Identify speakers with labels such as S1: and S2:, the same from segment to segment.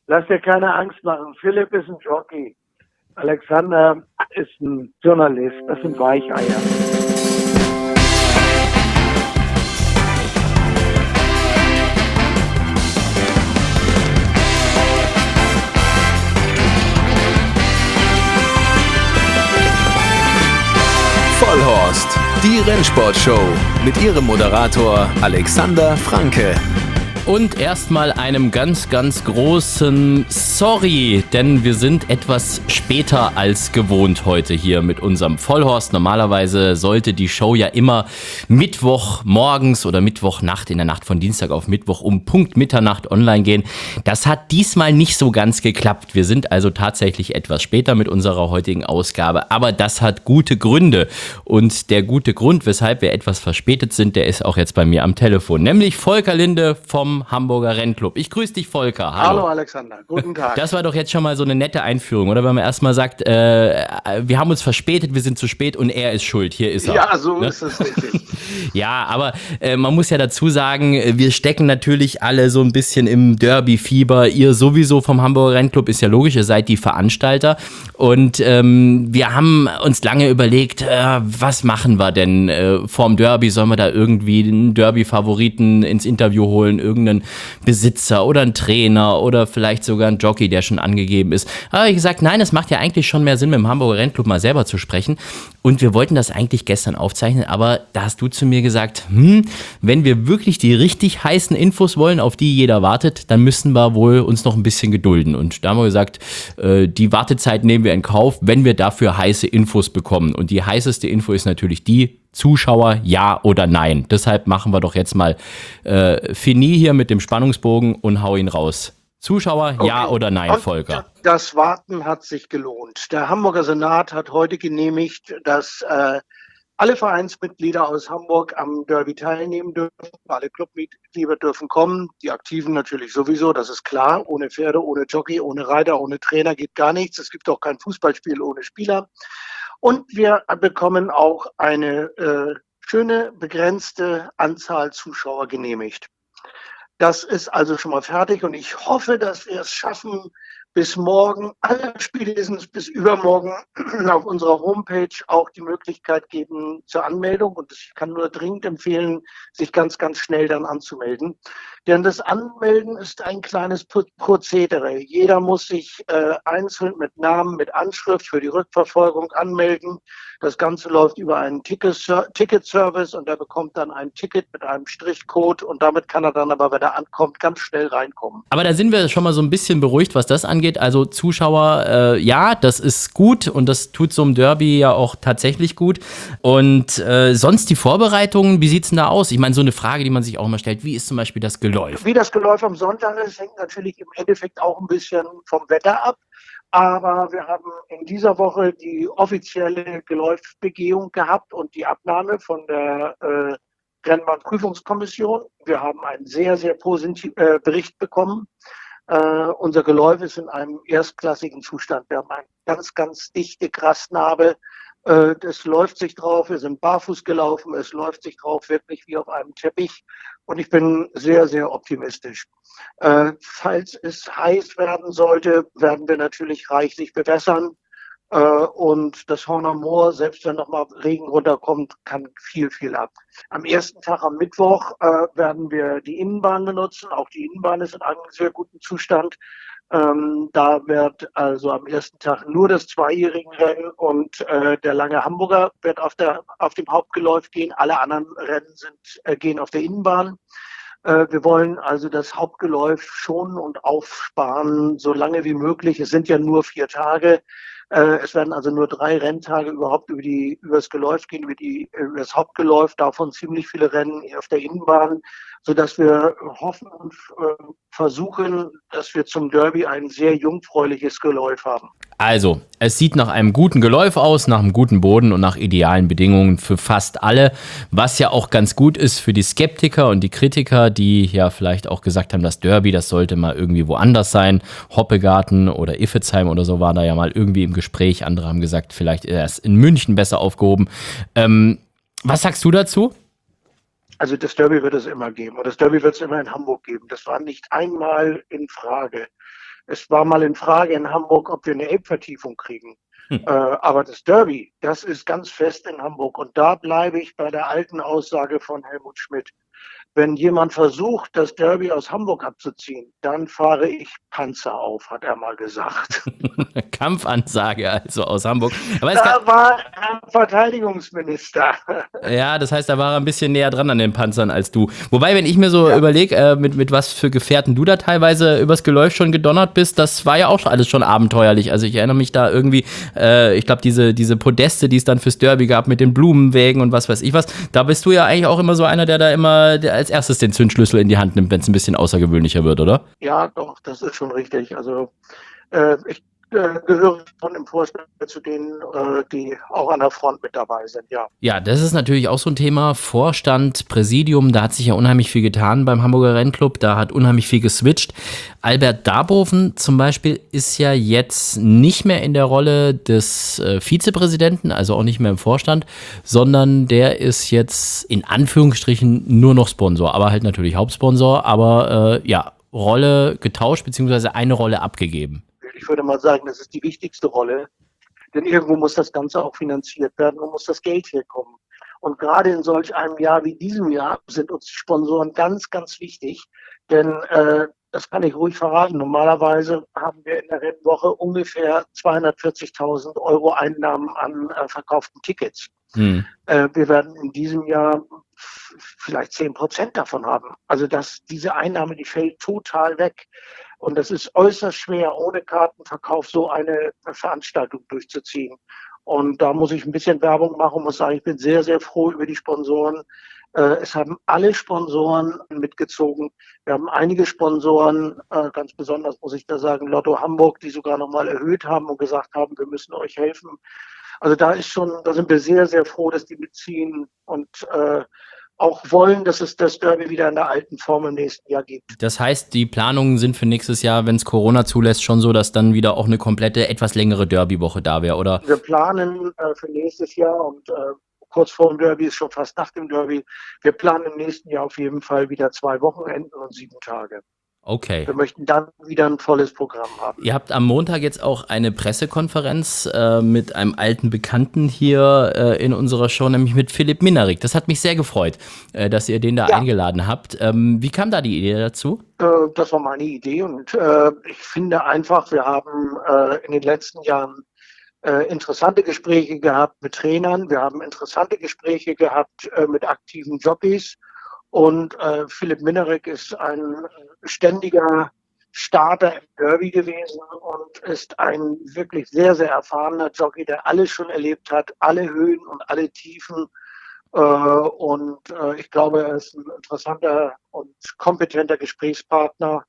S1: Lass dir keine Angst machen. Philipp ist ein Jockey. Alexander ist ein Journalist. Das sind Weicheier.
S2: Vollhorst, die Rennsportshow mit ihrem Moderator Alexander Franke.
S3: Und erstmal einem ganz, ganz großen Sorry, denn wir sind etwas später als gewohnt heute hier mit unserem Vollhorst. Normalerweise sollte die Show ja immer Mittwoch morgens oder Mittwochnacht, in der Nacht von Dienstag auf Mittwoch um Punkt Mitternacht online gehen. Das hat diesmal nicht so ganz geklappt. Wir sind also tatsächlich etwas später mit unserer heutigen Ausgabe, aber das hat gute Gründe. Und der gute Grund, weshalb wir etwas verspätet sind, der ist auch jetzt bei mir am Telefon, nämlich Volker Linde vom Hamburger Rennclub. Ich grüße dich, Volker.
S1: Hallo Alexander, guten Tag.
S3: Das war doch jetzt schon mal so eine nette Einführung, oder? Wenn man erstmal sagt, wir haben uns verspätet, wir sind zu spät und er ist schuld. Hier ist er.
S1: Ja, so ist es richtig.
S3: Ja, aber man muss ja dazu sagen, wir stecken natürlich alle so ein bisschen im Derby-Fieber. Ihr sowieso vom Hamburger Rennclub, ist ja logisch, ihr seid die Veranstalter. Und wir haben uns lange überlegt, was machen wir denn vorm Derby? Sollen wir da irgendwie einen Derby-Favoriten ins Interview holen, irgendeinen Besitzer oder einen Trainer oder vielleicht sogar einen Jockey, der schon angegeben ist? Aber ich gesagt, nein, es macht ja eigentlich schon mehr Sinn, mit dem Hamburger Rennclub mal selber zu sprechen. Und wir wollten das eigentlich gestern aufzeichnen, aber da hast du zu mir gesagt, wenn wir wirklich die richtig heißen Infos wollen, auf die jeder wartet, dann müssen wir wohl uns noch ein bisschen gedulden. Und da haben wir gesagt, die Wartezeit nehmen wir in Kauf, wenn wir dafür heiße Infos bekommen. Und die heißeste Info ist natürlich die: Zuschauer, ja oder nein. Deshalb machen wir doch jetzt mal Fini hier mit dem Spannungsbogen und hau ihn raus. Zuschauer, okay. Ja oder nein, Volker?
S1: Das Warten hat sich gelohnt. Der Hamburger Senat hat heute genehmigt, dass alle Vereinsmitglieder aus Hamburg am Derby teilnehmen dürfen. Alle Clubmitglieder dürfen kommen. Die Aktiven natürlich sowieso, das ist klar. Ohne Pferde, ohne Jockey, ohne Reiter, ohne Trainer geht gar nichts. Es gibt auch kein Fußballspiel ohne Spieler. Und wir bekommen auch eine schöne, begrenzte Anzahl Zuschauer genehmigt. Das ist also schon mal fertig und ich hoffe, dass wir es schaffen, bis morgen, allerspätestens bis übermorgen auf unserer Homepage auch die Möglichkeit geben zur Anmeldung. Und ich kann nur dringend empfehlen, sich ganz, ganz schnell dann anzumelden. Denn das Anmelden ist ein kleines Prozedere. Jeder muss sich einzeln mit Namen, mit Anschrift für die Rückverfolgung anmelden. Das Ganze läuft über einen Ticket-Service und er bekommt dann ein Ticket mit einem Strichcode und damit kann er dann aber, wenn er ankommt, ganz schnell reinkommen.
S3: Aber da sind wir schon mal so ein bisschen beruhigt, was das angeht. Also Zuschauer, ja, das ist gut und das tut so einem Derby ja auch tatsächlich gut. Und sonst die Vorbereitungen, wie sieht's denn da aus? Ich meine, so eine Frage, die man sich auch immer stellt, wie ist zum Beispiel das Geläuf?
S1: Wie das Geläuf am Sonntag ist, hängt natürlich im Endeffekt auch ein bisschen vom Wetter ab. Aber wir haben in dieser Woche die offizielle Geläufsbegehung gehabt und die Abnahme von der Rennbahnprüfungskommission. Wir haben einen sehr, sehr positiven Bericht bekommen. Unser Geläuf ist in einem erstklassigen Zustand. Wir haben eine ganz, ganz dichte Grasnarbe. Es läuft sich drauf, wir sind barfuß gelaufen, es läuft sich drauf wirklich wie auf einem Teppich und ich bin sehr, sehr optimistisch. Falls es heiß werden sollte, werden wir natürlich reichlich bewässern und das Horner Moor, selbst wenn nochmal Regen runterkommt, kann viel, viel ab. Am ersten Tag, am Mittwoch, werden wir die Innenbahn benutzen. Auch die Innenbahn ist in einem sehr guten Zustand. Da wird also am ersten Tag nur das Zweijährigenrennen und der Lange Hamburger wird auf dem Hauptgeläuf gehen. Alle anderen Rennen gehen auf der Innenbahn. Wir wollen also das Hauptgeläuf schonen und aufsparen, so lange wie möglich. Es sind ja nur 4 Tage. Es werden also nur 3 Renntage überhaupt über das Geläuf gehen, über das Hauptgeläuf, davon ziemlich viele Rennen auf der Innenbahn, sodass wir hoffen und versuchen, dass wir zum Derby ein sehr jungfräuliches Geläuf haben.
S3: Also, es sieht nach einem guten Geläuf aus, nach einem guten Boden und nach idealen Bedingungen für fast alle, was ja auch ganz gut ist für die Skeptiker und die Kritiker, die ja vielleicht auch gesagt haben, das Derby, das sollte mal irgendwie woanders sein. Hoppegarten oder Iffezheim oder so war da ja mal irgendwie im Gespräch. Andere haben gesagt, vielleicht ist in München besser aufgehoben. Was sagst du dazu?
S1: Also das Derby wird es immer geben und das Derby wird es immer in Hamburg geben. Das war nicht einmal in Frage. Es war mal in Frage in Hamburg, ob wir eine Elbvertiefung kriegen. Aber das Derby, das ist ganz fest in Hamburg. Und da bleibe ich bei der alten Aussage von Helmut Schmidt. Wenn jemand versucht, das Derby aus Hamburg abzuziehen, dann fahre ich Panzer auf, hat er mal gesagt.
S3: Kampfansage also aus Hamburg. Aber
S1: Da war er Verteidigungsminister.
S3: Ja, das heißt, da war er ein bisschen näher dran an den Panzern als du. Wobei, wenn ich mir so überlege, mit was für Gefährten du da teilweise übers Geläuf schon gedonnert bist, das war ja auch alles schon abenteuerlich. Also ich erinnere mich da irgendwie, ich glaube, diese Podeste, die es dann fürs Derby gab mit den Blumenwägen und was weiß ich was, da bist du ja eigentlich auch immer so einer, der da immer als erstes den Zündschlüssel in die Hand nimmt, wenn es ein bisschen außergewöhnlicher wird, oder?
S1: Ja, doch, das ist schon richtig. Also ich gehöre schon im Vorstand zu denen, die auch an der Front mit dabei sind, ja.
S3: Ja, das ist natürlich auch so ein Thema. Vorstand, Präsidium, da hat sich ja unheimlich viel getan beim Hamburger Rennclub, da hat unheimlich viel geswitcht. Albert Darboven zum Beispiel ist ja jetzt nicht mehr in der Rolle des Vizepräsidenten, also auch nicht mehr im Vorstand, sondern der ist jetzt in Anführungsstrichen nur noch Sponsor, aber halt natürlich Hauptsponsor, aber Rolle getauscht, beziehungsweise eine Rolle abgegeben.
S1: Ich würde mal sagen, das ist die wichtigste Rolle, denn irgendwo muss das Ganze auch finanziert werden und muss das Geld herkommen. Und gerade in solch einem Jahr wie diesem Jahr sind uns die Sponsoren ganz, ganz wichtig, denn das kann ich ruhig verraten. Normalerweise haben wir in der Rennwoche ungefähr 240.000 Euro Einnahmen an verkauften Tickets. Wir werden in diesem Jahr vielleicht 10% davon haben. Also diese Einnahme, die fällt total weg. Und das ist äußerst schwer, ohne Kartenverkauf so eine Veranstaltung durchzuziehen. Und da muss ich ein bisschen Werbung machen und muss sagen, ich bin sehr, sehr froh über die Sponsoren. Es haben alle Sponsoren mitgezogen. Wir haben einige Sponsoren, ganz besonders muss ich da sagen, Lotto Hamburg, die sogar nochmal erhöht haben und gesagt haben, wir müssen euch helfen. Also da sind wir sehr, sehr froh, dass die mitziehen und auch wollen, dass es das Derby wieder in der alten Form im nächsten Jahr gibt.
S3: Das heißt, die Planungen sind für nächstes Jahr, wenn es Corona zulässt, schon so, dass dann wieder auch eine komplette, etwas längere Derby-Woche da wäre, oder?
S1: Wir planen für nächstes Jahr und kurz vor dem Derby ist schon fast nach dem Derby. Wir planen im nächsten Jahr auf jeden Fall wieder 2 Wochenenden und 7 Tage.
S3: Okay.
S1: Wir möchten dann wieder ein volles Programm haben.
S3: Ihr habt am Montag jetzt auch eine Pressekonferenz mit einem alten Bekannten hier in unserer Show, nämlich mit Philipp Minarik. Das hat mich sehr gefreut, dass ihr den da eingeladen habt. Wie kam da die Idee dazu?
S1: Das war meine Idee und ich finde einfach, wir haben in den letzten Jahren interessante Gespräche gehabt mit Trainern. Wir haben interessante Gespräche gehabt mit aktiven Jockeys. Und Philipp Minarik ist ein ständiger Starter im Derby gewesen und ist ein wirklich sehr, sehr erfahrener Jockey, der alles schon erlebt hat, alle Höhen und alle Tiefen. Ich glaube, er ist ein interessanter und kompetenter Gesprächspartner.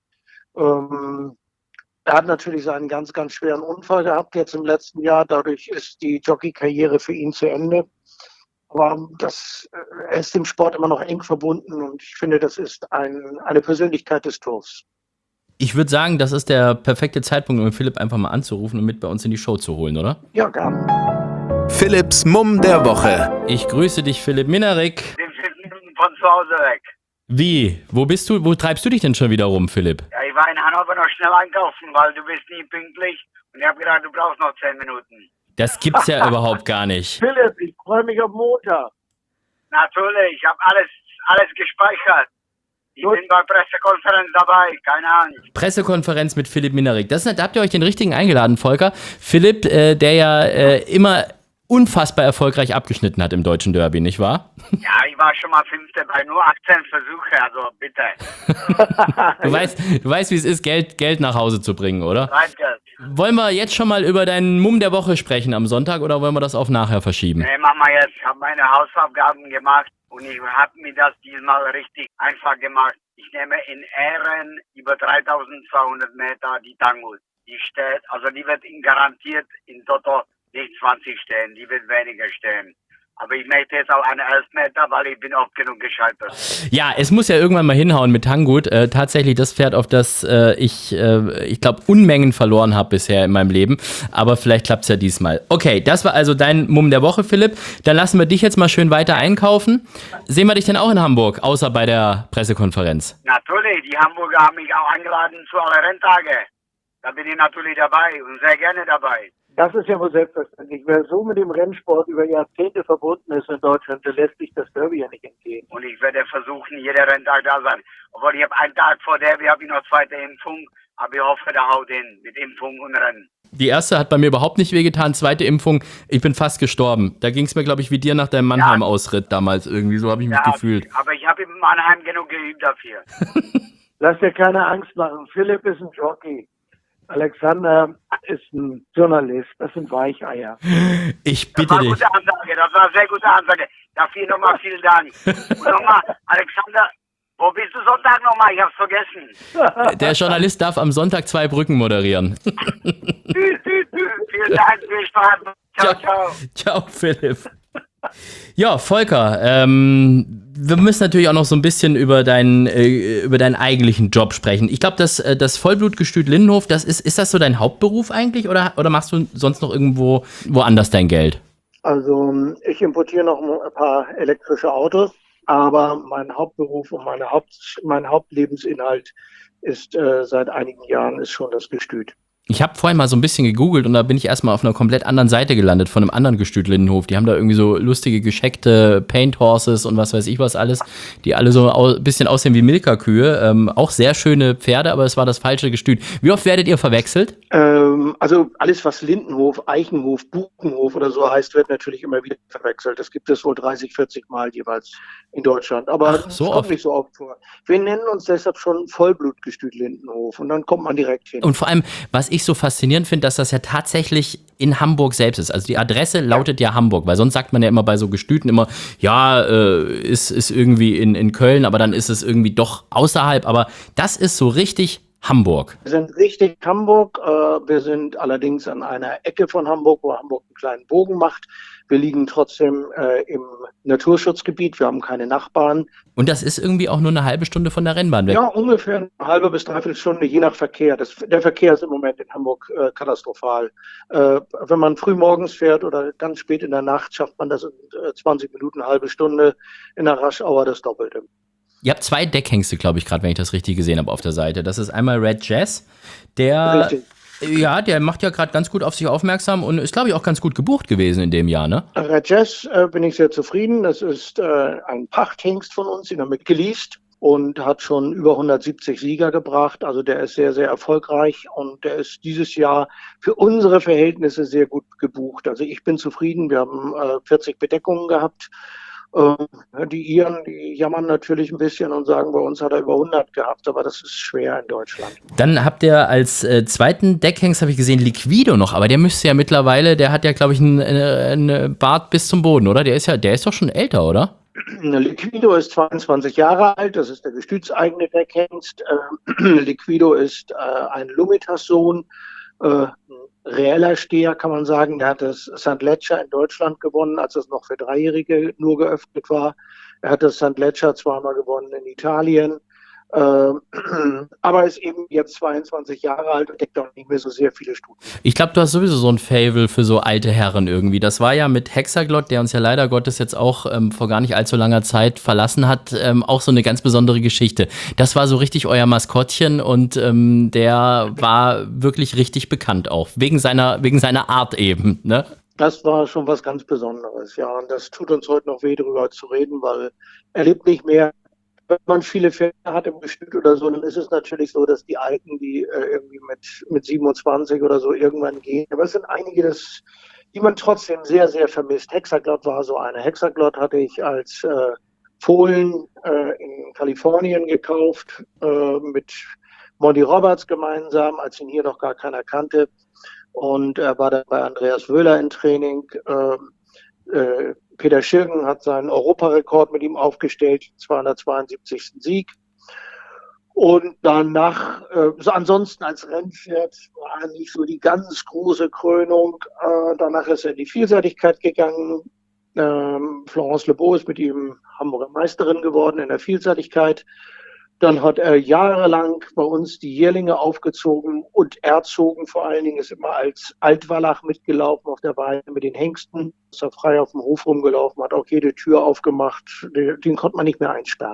S1: Er hat natürlich seinen ganz, ganz schweren Unfall gehabt jetzt im letzten Jahr. Dadurch ist die Jockey-Karriere für ihn zu Ende. Aber er ist dem Sport immer noch eng verbunden und ich finde, das ist eine Persönlichkeit des Turfs.
S3: Ich würde sagen, das ist der perfekte Zeitpunkt, um Philipp einfach mal anzurufen und mit bei uns in die Show zu holen, oder?
S1: Ja, gerne.
S2: Philipps Mumm der Woche.
S3: Ich grüße dich, Philipp Minarik.
S4: Ich bin 5 Minuten von zu Hause weg.
S3: Wie? Wo bist du? Wo treibst du dich denn schon wieder rum, Philipp?
S4: Ja, ich war in Hannover noch schnell einkaufen, weil du bist nie pünktlich. Und ich habe gedacht, du brauchst noch 10 Minuten.
S3: Das gibt's ja überhaupt gar nicht.
S1: Philipp, ich freue mich auf Montag.
S4: Natürlich, ich habe alles gespeichert. Ich bin bei Pressekonferenz dabei, keine Angst.
S3: Pressekonferenz mit Philipp Minarik. Da habt ihr euch den richtigen eingeladen, Volker. Philipp, der ja immer unfassbar erfolgreich abgeschnitten hat im deutschen Derby, nicht wahr?
S4: Ja, ich war schon mal 5. bei nur 18 Versuche, also bitte.
S3: Du weißt, wie es ist, Geld nach Hause zu bringen, oder?
S4: Preisgeld.
S3: Wollen wir jetzt schon mal über deinen Mumm der Woche sprechen am Sonntag oder wollen wir das auf nachher verschieben?
S4: Nee, mach mal jetzt. Ich habe meine Hausaufgaben gemacht und ich habe mir das diesmal richtig einfach gemacht. Ich nehme in Ehren über 3200 Meter die Tangut. Die steht, also die wird garantiert in Toto nicht 20 stehen, die wird weniger stehen. Aber ich möchte jetzt auch eine 11 Meter, weil ich bin oft genug gescheitert.
S3: Ja, es muss ja irgendwann mal hinhauen mit Tangut. Tatsächlich das Pferd, auf das ich glaube, Unmengen verloren habe bisher in meinem Leben. Aber vielleicht klappt es ja diesmal. Okay, das war also dein Mumm der Woche, Philipp. Dann lassen wir dich jetzt mal schön weiter einkaufen. Sehen wir dich denn auch in Hamburg, außer bei der Pressekonferenz?
S4: Natürlich, die Hamburger haben mich auch eingeladen zu alle Renntage. da bin ich natürlich dabei und sehr gerne dabei.
S1: Das ist ja wohl selbstverständlich. Wer so mit dem Rennsport über Jahrzehnte verbunden ist in Deutschland, der lässt sich das Derby ja nicht entgehen.
S4: Und ich werde versuchen, jeder Renntag da sein. Obwohl ich habe einen Tag vor Derby, habe ich noch zweite Impfung, aber ich hoffe, da haut hin mit Impfung und Rennen.
S3: Die erste hat bei mir überhaupt nicht wehgetan, zweite Impfung, ich bin fast gestorben. Da ging es mir, glaube ich, wie dir nach deinem Mannheim-Ausritt damals irgendwie, so habe ich mich gefühlt.
S4: Aber ich habe in Mannheim genug geübt dafür.
S1: Lass dir keine Angst machen. Philipp ist ein Jockey. Alexander ist ein Journalist. Das sind Weicheier.
S3: Ich bitte dich.
S4: Das war eine sehr gute Ansage. Dafür nochmal vielen Dank. Und nochmal, Alexander, wo bist du Sonntag nochmal? Ich hab's vergessen.
S3: Der Journalist darf am Sonntag 2 Brücken moderieren.
S4: Vielen Dank, viel Spaß. Ciao, ciao.
S3: Ciao, Philipp. Ja, Volker, wir müssen natürlich auch noch so ein bisschen über deinen eigentlichen Job sprechen. Ich glaube, das Vollblutgestüt Lindenhof, ist das so dein Hauptberuf eigentlich oder machst du sonst noch irgendwo woanders dein Geld?
S1: Also ich importiere noch ein paar elektrische Autos, aber mein Hauptberuf und mein Hauptlebensinhalt ist seit einigen Jahren ist schon das Gestüt.
S3: Ich habe vorhin mal so ein bisschen gegoogelt und da bin ich erstmal auf einer komplett anderen Seite gelandet von einem anderen Gestüt Lindenhof. Die haben da irgendwie so lustige, gescheckte Paint Horses und was weiß ich was alles, die alle so ein bisschen aussehen wie Milka-Kühe. Auch sehr schöne Pferde, aber es war das falsche Gestüt. Wie oft werdet ihr verwechselt?
S1: Also alles, was Lindenhof, Eichenhof, Buchenhof oder so heißt, wird natürlich immer wieder verwechselt. Das gibt es wohl 30, 40 Mal jeweils in Deutschland. Aber
S3: Ach, so
S1: das kommt nicht so oft vor. Wir nennen uns deshalb schon Vollblutgestüt Lindenhof und dann kommt man direkt hin.
S3: Und vor allem, was ich so faszinierend finde, dass das ja tatsächlich in Hamburg selbst ist. Also die Adresse lautet ja Hamburg, weil sonst sagt man ja immer bei so Gestüten immer, ja, ist irgendwie in Köln, aber dann ist es irgendwie doch außerhalb. Aber das ist so richtig Hamburg.
S1: Wir sind richtig Hamburg. Wir sind allerdings an einer Ecke von Hamburg, wo Hamburg einen kleinen Bogen macht. Wir liegen trotzdem im Naturschutzgebiet. Wir haben keine Nachbarn.
S3: Und das ist irgendwie auch nur eine halbe Stunde von der Rennbahn weg.
S1: Ja, ungefähr eine halbe bis dreiviertel Stunde, je nach Verkehr. Der Verkehr ist im Moment in Hamburg katastrophal. Wenn man früh morgens fährt oder ganz spät in der Nacht, schafft man das in 20 Minuten, eine halbe Stunde. In der Rush-Hour das Doppelte.
S3: Ihr habt 2 Deckhengste, glaube ich, gerade, wenn ich das richtig gesehen habe auf der Seite. Das ist einmal Red Jazz, der...
S1: Richtig.
S3: Ja, der macht ja gerade ganz gut auf sich aufmerksam und ist, glaube ich, auch ganz gut gebucht gewesen in dem Jahr, ne?
S1: Red Jazz bin ich sehr zufrieden. Das ist ein Pachthengst von uns, den haben wir geleast und hat schon über 170 Sieger gebracht. Also der ist sehr, sehr erfolgreich und der ist dieses Jahr für unsere Verhältnisse sehr gut gebucht. Also ich bin zufrieden. Wir haben 40 Bedeckungen gehabt. Die Iren, die jammern natürlich ein bisschen und sagen, bei uns hat er über 100 gehabt, aber das ist schwer in Deutschland.
S3: Dann habt ihr als zweiten Deckhengst, habe ich gesehen, Liquido noch, aber der müsste ja mittlerweile, der hat ja, glaube ich, einen Bart bis zum Boden, oder? Der ist doch schon älter, oder?
S1: Liquido ist 22 Jahre alt, das ist der gestütseigene Deckhengst. Liquido ist ein Lumitas-Sohn, reeller Steher, kann man sagen. Der hat das St. Leger in Deutschland gewonnen, als es noch für Dreijährige nur geöffnet war. Er hat das St. Leger zweimal gewonnen in Italien. Aber ist eben jetzt 22 Jahre alt und deckt auch nicht mehr so sehr viele Stuten.
S3: Ich glaube, du hast sowieso so ein Faible für so alte Herren irgendwie. Das war ja mit Hexaglott, der uns ja leider Gottes jetzt auch vor gar nicht allzu langer Zeit verlassen hat, auch so eine ganz besondere Geschichte. Das war so richtig euer Maskottchen und der war wirklich richtig bekannt auch, wegen seiner Art eben, ne?
S1: Das war schon was ganz Besonderes, ja. Und das tut uns heute noch weh, darüber zu reden, weil er lebt nicht mehr. Wenn man viele Pferde hat im Gestüt oder so, dann ist es natürlich so, dass die Alten, die irgendwie mit 27 oder so irgendwann gehen. Aber es sind einige, die man trotzdem sehr, sehr vermisst. Hexaglott war so eine. Hexaglott hatte ich als Fohlen in Kalifornien gekauft, mit Monty Roberts gemeinsam, als ihn hier noch gar keiner kannte. Und er war dann bei Andreas Wöhler im Training. Peter Schirgen hat seinen Europarekord mit ihm aufgestellt, 272. Sieg. Und danach, ansonsten als Rennpferd, war nicht so die ganz große Krönung. Danach ist er in die Vielseitigkeit gegangen. Florence Lebeau ist mit ihm Hamburger Meisterin geworden in der Vielseitigkeit. Dann hat er jahrelang bei uns die Jährlinge aufgezogen und erzogen. Vor allen Dingen ist immer als Altwallach mitgelaufen auf der Weide mit den Hengsten. Ist er frei auf dem Hof rumgelaufen, hat auch jede Tür aufgemacht. Den konnte man nicht mehr einsperren.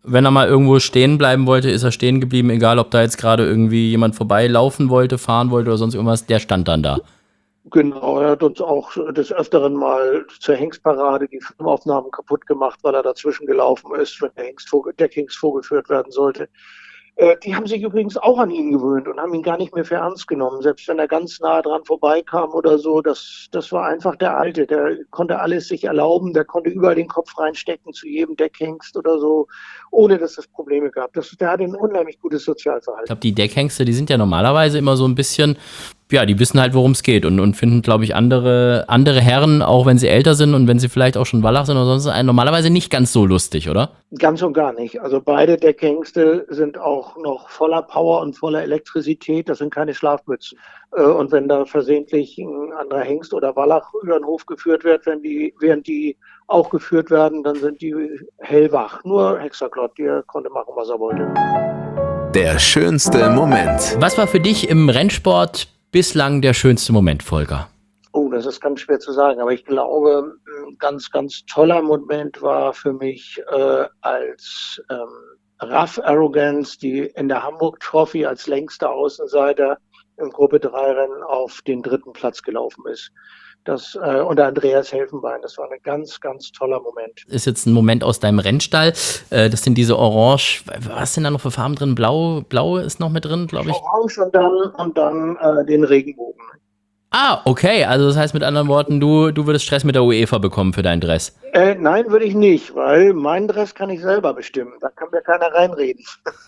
S3: wenn er mal irgendwo stehen bleiben wollte, ist er stehen geblieben, egal ob da jetzt gerade irgendwie jemand vorbeilaufen wollte, fahren wollte oder sonst irgendwas, der stand dann da.
S1: Genau, er hat uns auch des Öfteren mal zur Hengstparade die Filmaufnahmen kaputt gemacht, weil er dazwischen gelaufen ist, wenn der Hengst vorgeführt werden sollte. Die haben sich übrigens auch an ihn gewöhnt und haben ihn gar nicht mehr für ernst genommen. Selbst wenn er ganz nah dran vorbeikam oder so, das war einfach der Alte. Der konnte alles sich erlauben, der konnte überall den Kopf reinstecken zu jedem Deckhengst oder so, ohne dass es Probleme gab. Der hatte ein unheimlich gutes
S3: Ich
S1: Sozialverhalten.
S3: glaube, die Deckhengste, die sind ja normalerweise immer so ein bisschen, ja, die wissen halt, worum es geht und finden, glaube ich, andere Herren, auch wenn sie älter sind und wenn sie vielleicht auch schon Wallach sind oder sonst, normalerweise nicht ganz so lustig, oder?
S1: Ganz und gar nicht. Also beide Deckhengste sind auch noch voller Power und voller Elektrizität. Das sind keine Schlafmützen. Und wenn da versehentlich ein anderer Hengst oder Wallach über den Hof geführt wird, während die auch geführt werden, dann sind die hellwach. Nur Hexaklott, der konnte machen, was er wollte.
S2: Der schönste Moment.
S3: Was war für dich im Rennsport bislang der schönste Moment, Volker?
S1: Oh, das ist ganz schwer zu sagen, aber ich glaube, ein ganz, ganz toller Moment war für mich, als Raf Arrogance, die in der Hamburg Trophy als längster Außenseiter im Gruppe 3 Rennen auf den 3. Platz gelaufen ist. Das unter Andreas Helfenbein, das war ein ganz, ganz toller Moment.
S3: Ist jetzt ein Moment aus deinem Rennstall. Das sind diese Orange, was sind da noch für Farben drin? Blau ist noch mit drin, glaube ich.
S1: Orange und dann den Regenbogen.
S3: Ah, okay. Also das heißt mit anderen Worten, du würdest Stress mit der UEFA bekommen für deinen Dress.
S1: Nein, würde ich nicht, weil meinen Dress kann ich selber bestimmen. Da kann mir keiner reinreden.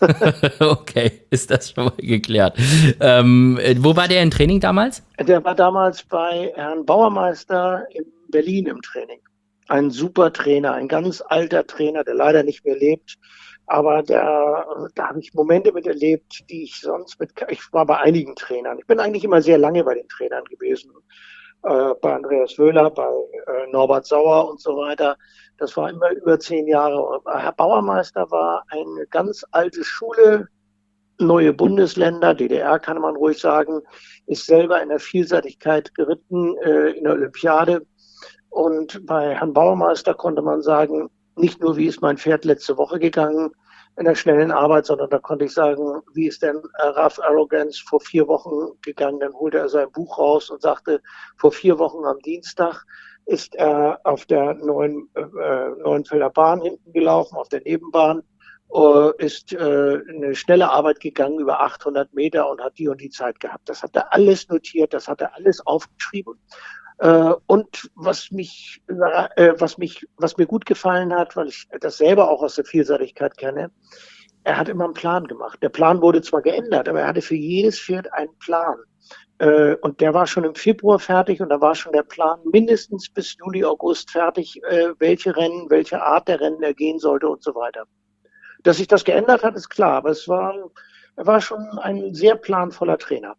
S3: Okay, ist das schon mal geklärt. Wo war der im Training damals?
S1: Der war damals bei Herrn Bauermeister in Berlin im Training. Ein super Trainer, ein ganz alter Trainer, der leider nicht mehr lebt. Aber da habe ich Momente miterlebt, die ich ich war bei einigen Trainern. Ich bin eigentlich immer sehr lange bei den Trainern gewesen. Bei Andreas Wöhler, bei Norbert Sauer und so weiter. Das war immer über 10 Jahre. Herr Bauermeister war eine ganz alte Schule, neue Bundesländer, DDR kann man ruhig sagen, ist selber in der Vielseitigkeit geritten in der Olympiade. Und bei Herrn Bauermeister konnte man sagen, nicht nur, wie ist mein Pferd letzte Woche gegangen in der schnellen Arbeit, sondern da konnte ich sagen, wie ist denn Raf Arrogance vor 4 Wochen gegangen? Dann holte er sein Buch raus und sagte, vor 4 Wochen am Dienstag ist er auf der Neuenfelder Bahn hinten gelaufen, auf der Nebenbahn, ist eine schnelle Arbeit gegangen über 800 Meter und hat die und die Zeit gehabt. Das hat er alles notiert, das hat er alles aufgeschrieben. Und was mir gut gefallen hat, weil ich das selber auch aus der Vielseitigkeit kenne, er hat immer einen Plan gemacht. Der Plan wurde zwar geändert, aber er hatte für jedes Pferd einen Plan. Und der war schon im Februar fertig und da war schon der Plan mindestens bis Juli, August fertig, welche Art der Rennen er gehen sollte und so weiter. Dass sich das geändert hat, ist klar, aber er war schon ein sehr planvoller Trainer.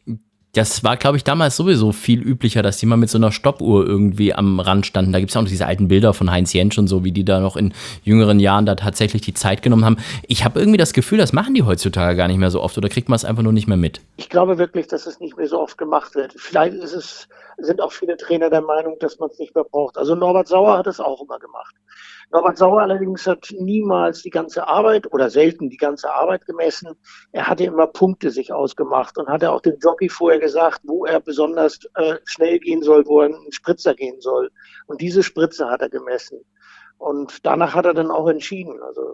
S3: Das war, glaube ich, damals sowieso viel üblicher, dass die mal mit so einer Stoppuhr irgendwie am Rand standen. Da gibt es ja auch noch diese alten Bilder von Heinz Jentsch und so, wie die da noch in jüngeren Jahren da tatsächlich die Zeit genommen haben. Ich habe irgendwie das Gefühl, das machen die heutzutage gar nicht mehr so oft oder kriegt man es einfach nur nicht mehr mit?
S1: Ich glaube wirklich, dass es nicht mehr so oft gemacht wird. Vielleicht sind auch viele Trainer der Meinung, dass man es nicht mehr braucht. Also Norbert Sauer hat es auch immer gemacht. Norbert Sauer allerdings hat niemals die ganze Arbeit oder selten die ganze Arbeit gemessen. Er hatte immer Punkte sich ausgemacht und hatte auch dem Jockey vorher gesagt, wo er besonders schnell gehen soll, wo er einen Spritzer gehen soll. Und diese Spritze hat er gemessen. Und danach hat er dann auch entschieden, also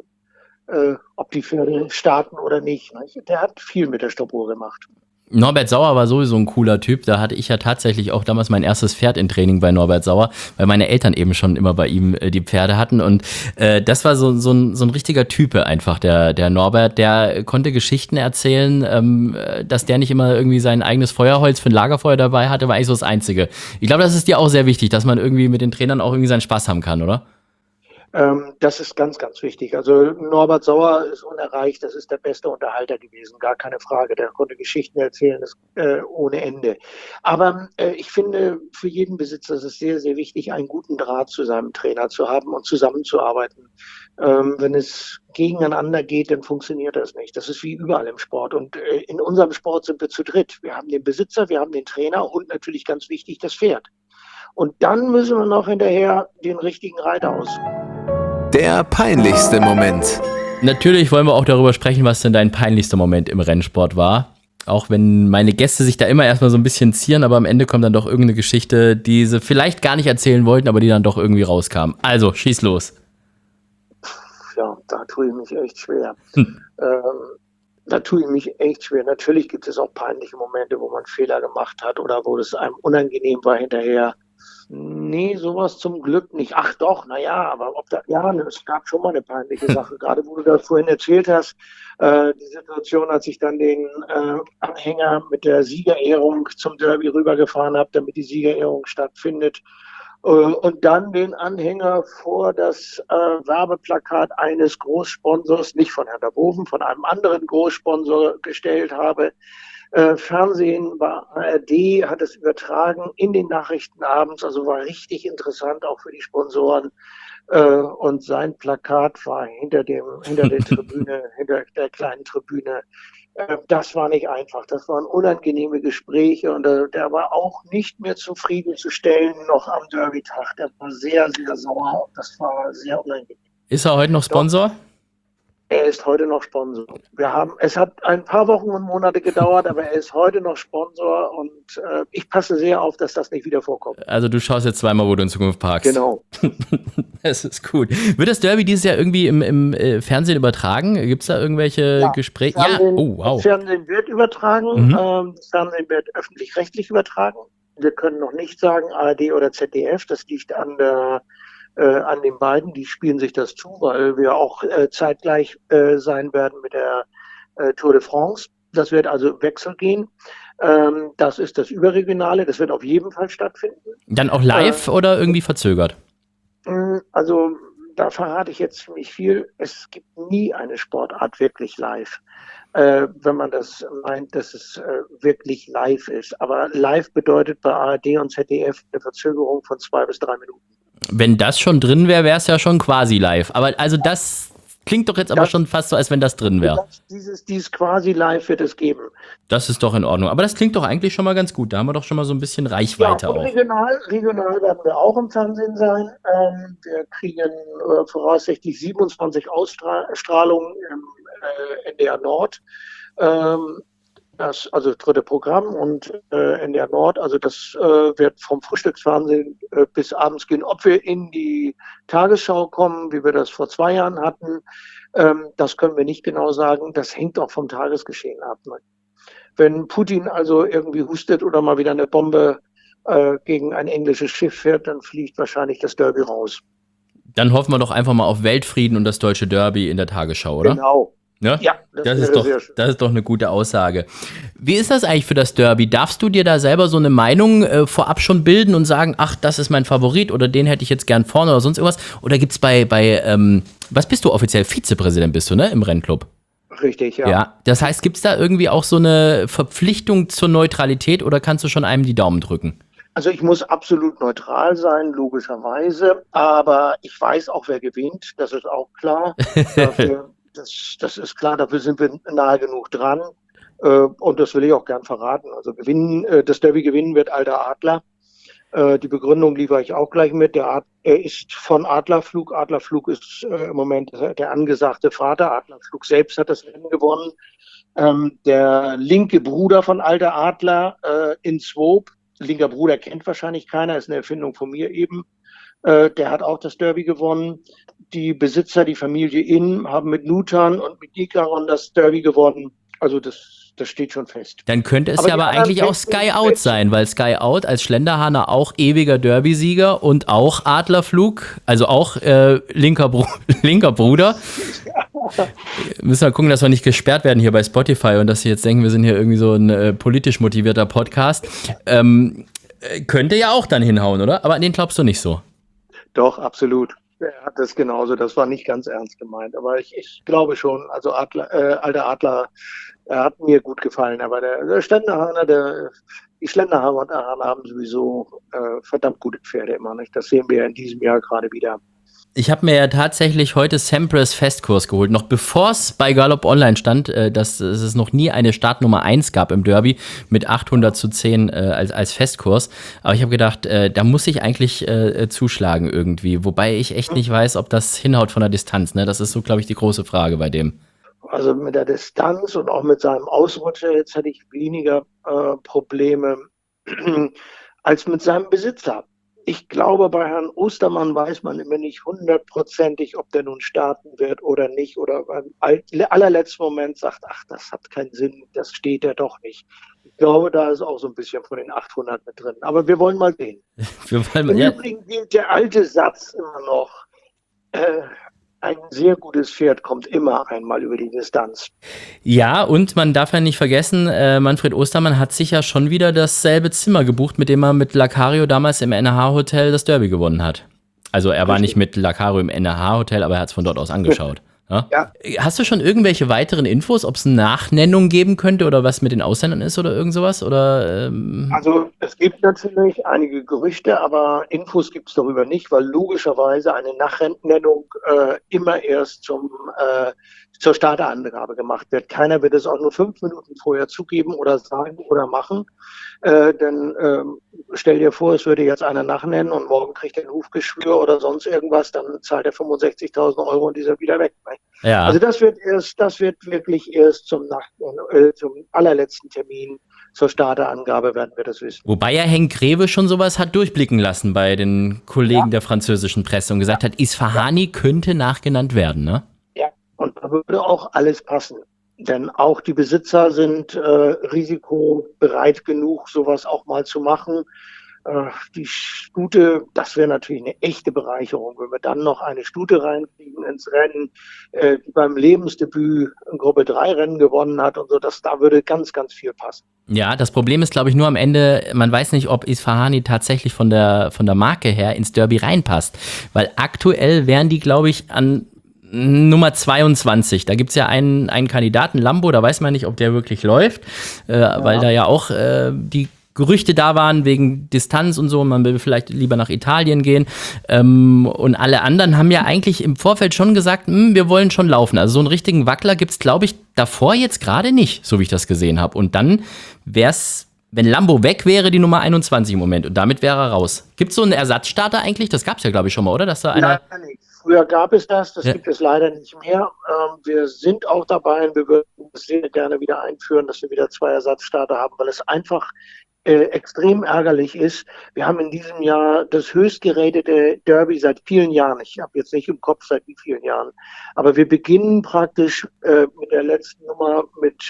S1: ob die Pferde starten oder nicht. Der hat viel mit der Stoppuhr gemacht.
S3: Norbert Sauer war sowieso ein cooler Typ. Da hatte ich ja tatsächlich auch damals mein erstes Pferd in Training bei Norbert Sauer, weil meine Eltern eben schon immer bei ihm die Pferde hatten. Und das war so ein richtiger Type einfach, der Norbert. Der konnte Geschichten erzählen, dass der nicht immer irgendwie sein eigenes Feuerholz für ein Lagerfeuer dabei hatte, war eigentlich so das Einzige. Ich glaube, das ist dir auch sehr wichtig, dass man irgendwie mit den Trainern auch irgendwie seinen Spaß haben kann, oder?
S1: Das ist ganz, ganz wichtig. Also Norbert Sauer ist unerreicht. Das ist der beste Unterhalter gewesen, gar keine Frage. Der konnte Geschichten erzählen, ohne Ende. Aber ich finde, für jeden Besitzer ist es sehr, sehr wichtig, einen guten Draht zu seinem Trainer zu haben und zusammenzuarbeiten. Wenn es gegeneinander geht, dann funktioniert das nicht. Das ist wie überall im Sport. Und in unserem Sport sind wir zu dritt. Wir haben den Besitzer, wir haben den Trainer und natürlich ganz wichtig das Pferd. Und dann müssen wir noch hinterher den richtigen Reiter aussuchen.
S2: Der peinlichste Moment.
S3: Natürlich wollen wir auch darüber sprechen, was denn dein peinlichster Moment im Rennsport war. Auch wenn meine Gäste sich da immer erstmal so ein bisschen zieren, aber am Ende kommt dann doch irgendeine Geschichte, die sie vielleicht gar nicht erzählen wollten, aber die dann doch irgendwie rauskam. Also, schieß los.
S1: Ja, da tue ich mich echt schwer. Natürlich gibt es auch peinliche Momente, wo man Fehler gemacht hat oder wo es einem unangenehm war hinterher. Nee, sowas zum Glück nicht. Ach doch, naja, aber es gab schon mal eine peinliche Sache. Gerade wo du das vorhin erzählt hast, die Situation, als ich dann den Anhänger mit der Siegerehrung zum Derby rübergefahren habe, damit die Siegerehrung stattfindet. Und dann den Anhänger vor das Werbeplakat eines Großsponsors, nicht von Hertha Boven, von einem anderen Großsponsor gestellt habe. Fernsehen war ARD, hat es übertragen in den Nachrichten abends, also war richtig interessant auch für die Sponsoren. Und sein Plakat war hinter der Tribüne, hinter der kleinen Tribüne. Das war nicht einfach. Das waren unangenehme Gespräche und der war auch nicht mehr zufriedenzustellen noch am Derby-Tag. Der war sehr, sehr sauer. Das war sehr unangenehm.
S3: Ist er heute noch Sponsor?
S1: Er ist heute noch Sponsor. Es hat ein paar Wochen und Monate gedauert, aber er ist heute noch Sponsor und ich passe sehr auf, dass das nicht wieder vorkommt.
S3: Also du schaust jetzt zweimal, wo du in Zukunft parkst.
S1: Genau.
S3: Das ist gut. Wird das Derby dieses Jahr irgendwie im Fernsehen übertragen? Gibt es da irgendwelche Gespräche?
S1: Fernsehen wird übertragen. Das Fernsehen wird öffentlich-rechtlich übertragen. Wir können noch nicht sagen ARD oder ZDF. Das liegt an den beiden, die spielen sich das zu, weil wir auch zeitgleich sein werden mit der Tour de France. Das wird also Wechsel gehen. Das ist das Überregionale, das wird auf jeden Fall stattfinden.
S3: Dann auch live oder irgendwie verzögert?
S1: Also da verrate ich jetzt ziemlich viel. Es gibt nie eine Sportart wirklich live. Wenn man das meint, dass es wirklich live ist. Aber live bedeutet bei ARD und ZDF eine Verzögerung von 2 bis 3 Minuten.
S3: Wenn das schon drin wäre, wäre es ja schon quasi live. Aber also das klingt doch jetzt aber schon fast so, als wenn das drin wäre.
S1: Dieses quasi live wird es geben.
S3: Das ist doch in Ordnung. Aber das klingt doch eigentlich schon mal ganz gut. Da haben wir doch schon mal so ein bisschen Reichweite auch.
S1: Regional werden wir auch im Fernsehen sein. Wir kriegen voraussichtlich 27 Ausstrahlungen im NDR Nord. Das also dritte Programm und NDR Nord, also das wird vom Frühstücksfernsehen bis abends gehen. Ob wir in die Tagesschau kommen, wie wir das vor 2 Jahren hatten, das können wir nicht genau sagen. Das hängt auch vom Tagesgeschehen ab. Wenn Putin also irgendwie hustet oder mal wieder eine Bombe gegen ein englisches Schiff fährt, dann fliegt wahrscheinlich das Derby raus.
S3: Dann hoffen wir doch einfach mal auf Weltfrieden und das deutsche Derby in der Tagesschau, oder?
S1: Genau.
S3: Ja, das ist doch eine gute Aussage. Wie ist das eigentlich für das Derby? Darfst du dir da selber so eine Meinung vorab schon bilden und sagen, ach, das ist mein Favorit oder den hätte ich jetzt gern vorne oder sonst irgendwas? Oder gibt's was bist du offiziell? Vizepräsident bist du, ne, im Rennclub?
S1: Richtig, ja.
S3: Ja, das heißt, gibt's da irgendwie auch so eine Verpflichtung zur Neutralität oder kannst du schon einem die Daumen drücken?
S1: Also ich muss absolut neutral sein, logischerweise, aber ich weiß auch, wer gewinnt, das ist auch klar. Das ist klar, dafür sind wir nahe genug dran. Und das will ich auch gern verraten. Also das Derby gewinnen wird Alter Adler. Die Begründung liefere ich auch gleich mit. Er ist von Adlerflug. Adlerflug ist im Moment der angesagte Vater. Adlerflug selbst hat das Rennen gewonnen. Der linke Bruder von Alter Adler in Swope. Linker Bruder kennt wahrscheinlich keiner, ist eine Erfindung von mir eben. Der hat auch das Derby gewonnen. Die Besitzer, die Familie Inn, haben mit Nutan und mit Dikaron das Derby gewonnen. Also das steht schon fest.
S3: Dann könnte es aber eigentlich auch Sky Out sein, weil Sky Out als Schlenderhahner auch ewiger Derby-Sieger und auch Adlerflug, also auch linker Bruder. Müssen wir gucken, dass wir nicht gesperrt werden hier bei Spotify und dass sie jetzt denken, wir sind hier irgendwie so ein politisch motivierter Podcast. Könnte ja auch dann hinhauen, oder? Aber an den glaubst du nicht so.
S1: Doch, absolut. Er hat das genauso. Das war nicht ganz ernst gemeint. Aber ich glaube schon, also Alter Adler, er hat mir gut gefallen. Aber der Schlenderhahner, die Schlenderhahner haben sowieso verdammt gute Pferde immer. Nicht? Das sehen wir in diesem Jahr gerade wieder.
S3: Ich habe mir ja tatsächlich heute Sampras Festkurs geholt, noch bevor es bei Galopp Online stand, dass es noch nie eine Startnummer 1 gab im Derby mit 800:10 als Festkurs. Aber ich habe gedacht, da muss ich eigentlich zuschlagen irgendwie. Wobei ich echt nicht weiß, ob das hinhaut von der Distanz. Ne? Das ist so, glaube ich, die große Frage bei dem.
S1: Also mit der Distanz und auch mit seinem Ausrutscher jetzt hätte ich weniger Probleme als mit seinem Besitzer. Ich glaube, bei Herrn Ostermann weiß man immer nicht hundertprozentig, ob der nun starten wird oder nicht. Oder beim allerletzten Moment sagt, ach, das hat keinen Sinn, das steht ja doch nicht. Ich glaube, da ist auch so ein bisschen von den 800 mit drin. Aber wir wollen mal sehen. Im Übrigen gilt der alte Satz immer noch, ein sehr gutes Pferd kommt immer einmal über die Distanz.
S3: Ja, und man darf ja nicht vergessen, Manfred Ostermann hat sich ja schon wieder dasselbe Zimmer gebucht, mit dem er mit Lacario damals im NH-Hotel das Derby gewonnen hat. Also er war nicht mit Lacario im NH-Hotel, aber er hat es von dort aus angeschaut. Ja?
S1: Ja.
S3: Hast du schon irgendwelche weiteren Infos, ob es eine Nachnennung geben könnte oder was mit den Ausländern ist oder irgend sowas? Oder,
S1: Also es gibt natürlich einige Gerüchte, aber Infos gibt es darüber nicht, weil logischerweise eine Nachnennung immer erst zur Starterangabe gemacht wird. Keiner wird es auch nur 5 Minuten vorher zugeben oder sagen oder machen. Denn stell dir vor, es würde jetzt einer nachnennen und morgen kriegt er ein Hufgeschwür oder sonst irgendwas, dann zahlt er 65.000 Euro und ist er wieder weg.
S3: ja.
S1: Also das wird wirklich erst zum allerletzten Termin zur Starterangabe werden wir das wissen.
S3: Wobei ja Henk Greve schon sowas hat durchblicken lassen bei den Kollegen der französischen Presse und gesagt hat, Isfahani könnte nachgenannt werden, ne?
S1: Ja, und da würde auch alles passen. Denn auch die Besitzer sind risikobereit genug, sowas auch mal zu machen. Die Stute, das wäre natürlich eine echte Bereicherung, wenn wir dann noch eine Stute reinkriegen ins Rennen, die beim Lebensdebüt ein Gruppe 3 Rennen gewonnen hat und so, da würde ganz, ganz viel passen.
S3: Ja, das Problem ist, glaube ich, nur am Ende, man weiß nicht, ob Isfahani tatsächlich von der Marke her ins Derby reinpasst. Weil aktuell wären die, glaube ich, an Nummer 22. Da gibt es ja einen Kandidaten, Lambo, da weiß man nicht, ob der wirklich läuft, weil da ja auch die Gerüchte da waren wegen Distanz und so, man will vielleicht lieber nach Italien gehen. Und alle anderen haben ja eigentlich im Vorfeld schon gesagt, wir wollen schon laufen. Also so einen richtigen Wackler gibt es, glaube ich, davor jetzt gerade nicht, so wie ich das gesehen habe. Und dann wäre es, wenn Lambo weg wäre, die Nummer 21 im Moment. Und damit wäre er raus. Gibt es so einen Ersatzstarter eigentlich? Das gab es ja, glaube ich, schon mal, oder? Dass da einer
S1: Nein, früher gab es das gibt es leider nicht mehr. Wir sind auch dabei und wir würden es sehr gerne wieder einführen, dass wir wieder 2 Ersatzstarter haben, weil es einfach extrem ärgerlich ist. Wir haben in diesem Jahr das höchst geratete Derby seit vielen Jahren. Ich habe jetzt nicht im Kopf seit wie vielen Jahren. Aber wir beginnen praktisch mit der letzten Nummer mit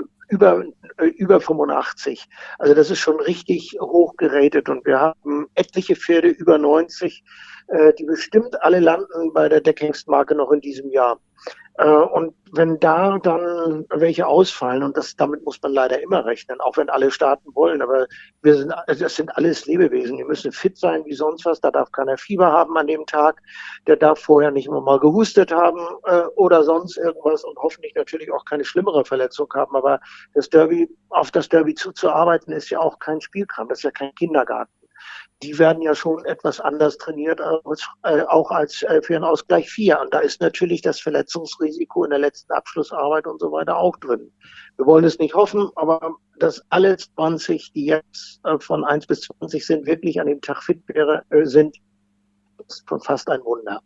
S1: über 85. Also das ist schon richtig hoch geratet und wir haben etliche Pferde über 90, die bestimmt alle landen bei der Deckhengstmarke noch in diesem Jahr. Und wenn da dann welche ausfallen, und damit muss man leider immer rechnen, auch wenn alle starten wollen, aber das sind alles Lebewesen, die müssen fit sein wie sonst was, da darf keiner Fieber haben an dem Tag, der darf vorher nicht immer mal gehustet haben oder sonst irgendwas und hoffentlich natürlich auch keine schlimmere Verletzung haben, aber auf das Derby zuzuarbeiten ist ja auch kein Spielkram, das ist ja kein Kindergarten. Die werden ja schon etwas anders trainiert, auch als für einen Ausgleich 4. Und da ist natürlich das Verletzungsrisiko in der letzten Abschlussarbeit und so weiter auch drin. Wir wollen es nicht hoffen, aber dass alle 20, die jetzt von 1 bis 20 sind, wirklich an dem Tag fit sind, ist schon fast ein Wunder.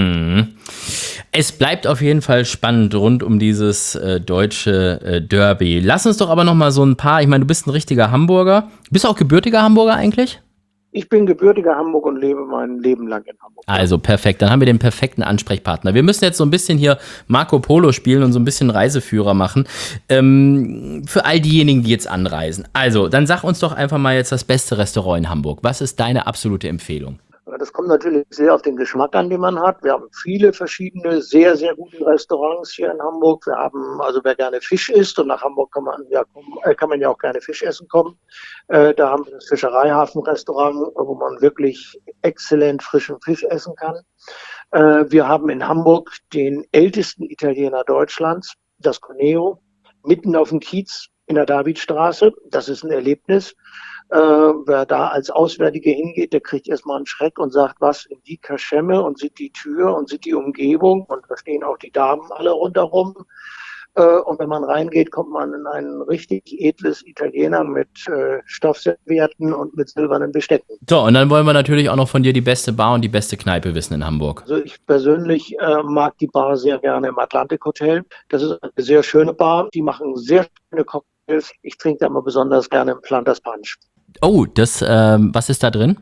S3: Es bleibt auf jeden Fall spannend rund um dieses deutsche Derby. Lass uns doch aber noch mal so ein paar, ich meine, du bist ein richtiger Hamburger. Bist du auch gebürtiger Hamburger eigentlich?
S1: Ich bin gebürtiger Hamburg und lebe mein Leben lang in Hamburg.
S3: Also perfekt, dann haben wir den perfekten Ansprechpartner. Wir müssen jetzt so ein bisschen hier Marco Polo spielen und so ein bisschen Reiseführer machen. Für all diejenigen, die jetzt anreisen. Also, dann sag uns doch einfach mal jetzt das beste Restaurant in Hamburg. Was ist deine absolute Empfehlung?
S1: Das kommt natürlich sehr auf den Geschmack an, den man hat. Wir haben viele verschiedene, sehr, sehr gute Restaurants hier in Hamburg. Wir haben, also wer gerne Fisch isst, und nach Hamburg kann man ja auch gerne Fisch essen kommen. Da haben wir das Fischereihafen-Restaurant, wo man wirklich exzellent frischen Fisch essen kann. Wir haben in Hamburg den ältesten Italiener Deutschlands, das Cuneo, mitten auf dem Kiez. in der Davidstraße. Das ist ein Erlebnis. Wer da als Auswärtiger hingeht, der kriegt erstmal einen Schreck und sagt, was in die Kaschemme, und sieht die Tür und sieht die Umgebung, und da stehen auch die Damen alle rundherum. Und wenn man reingeht, kommt man in ein richtig edles Italiener mit Stoffservietten und mit silbernen Bestecken.
S3: So, und dann wollen wir natürlich auch noch von dir die beste Bar und die beste Kneipe wissen in Hamburg.
S1: Also ich persönlich mag die Bar sehr gerne im Atlantic Hotel. Das ist eine sehr schöne Bar. Die machen sehr schöne Cocktails. Ich trinke da immer besonders gerne im Planters Punch.
S3: Oh, was ist da drin?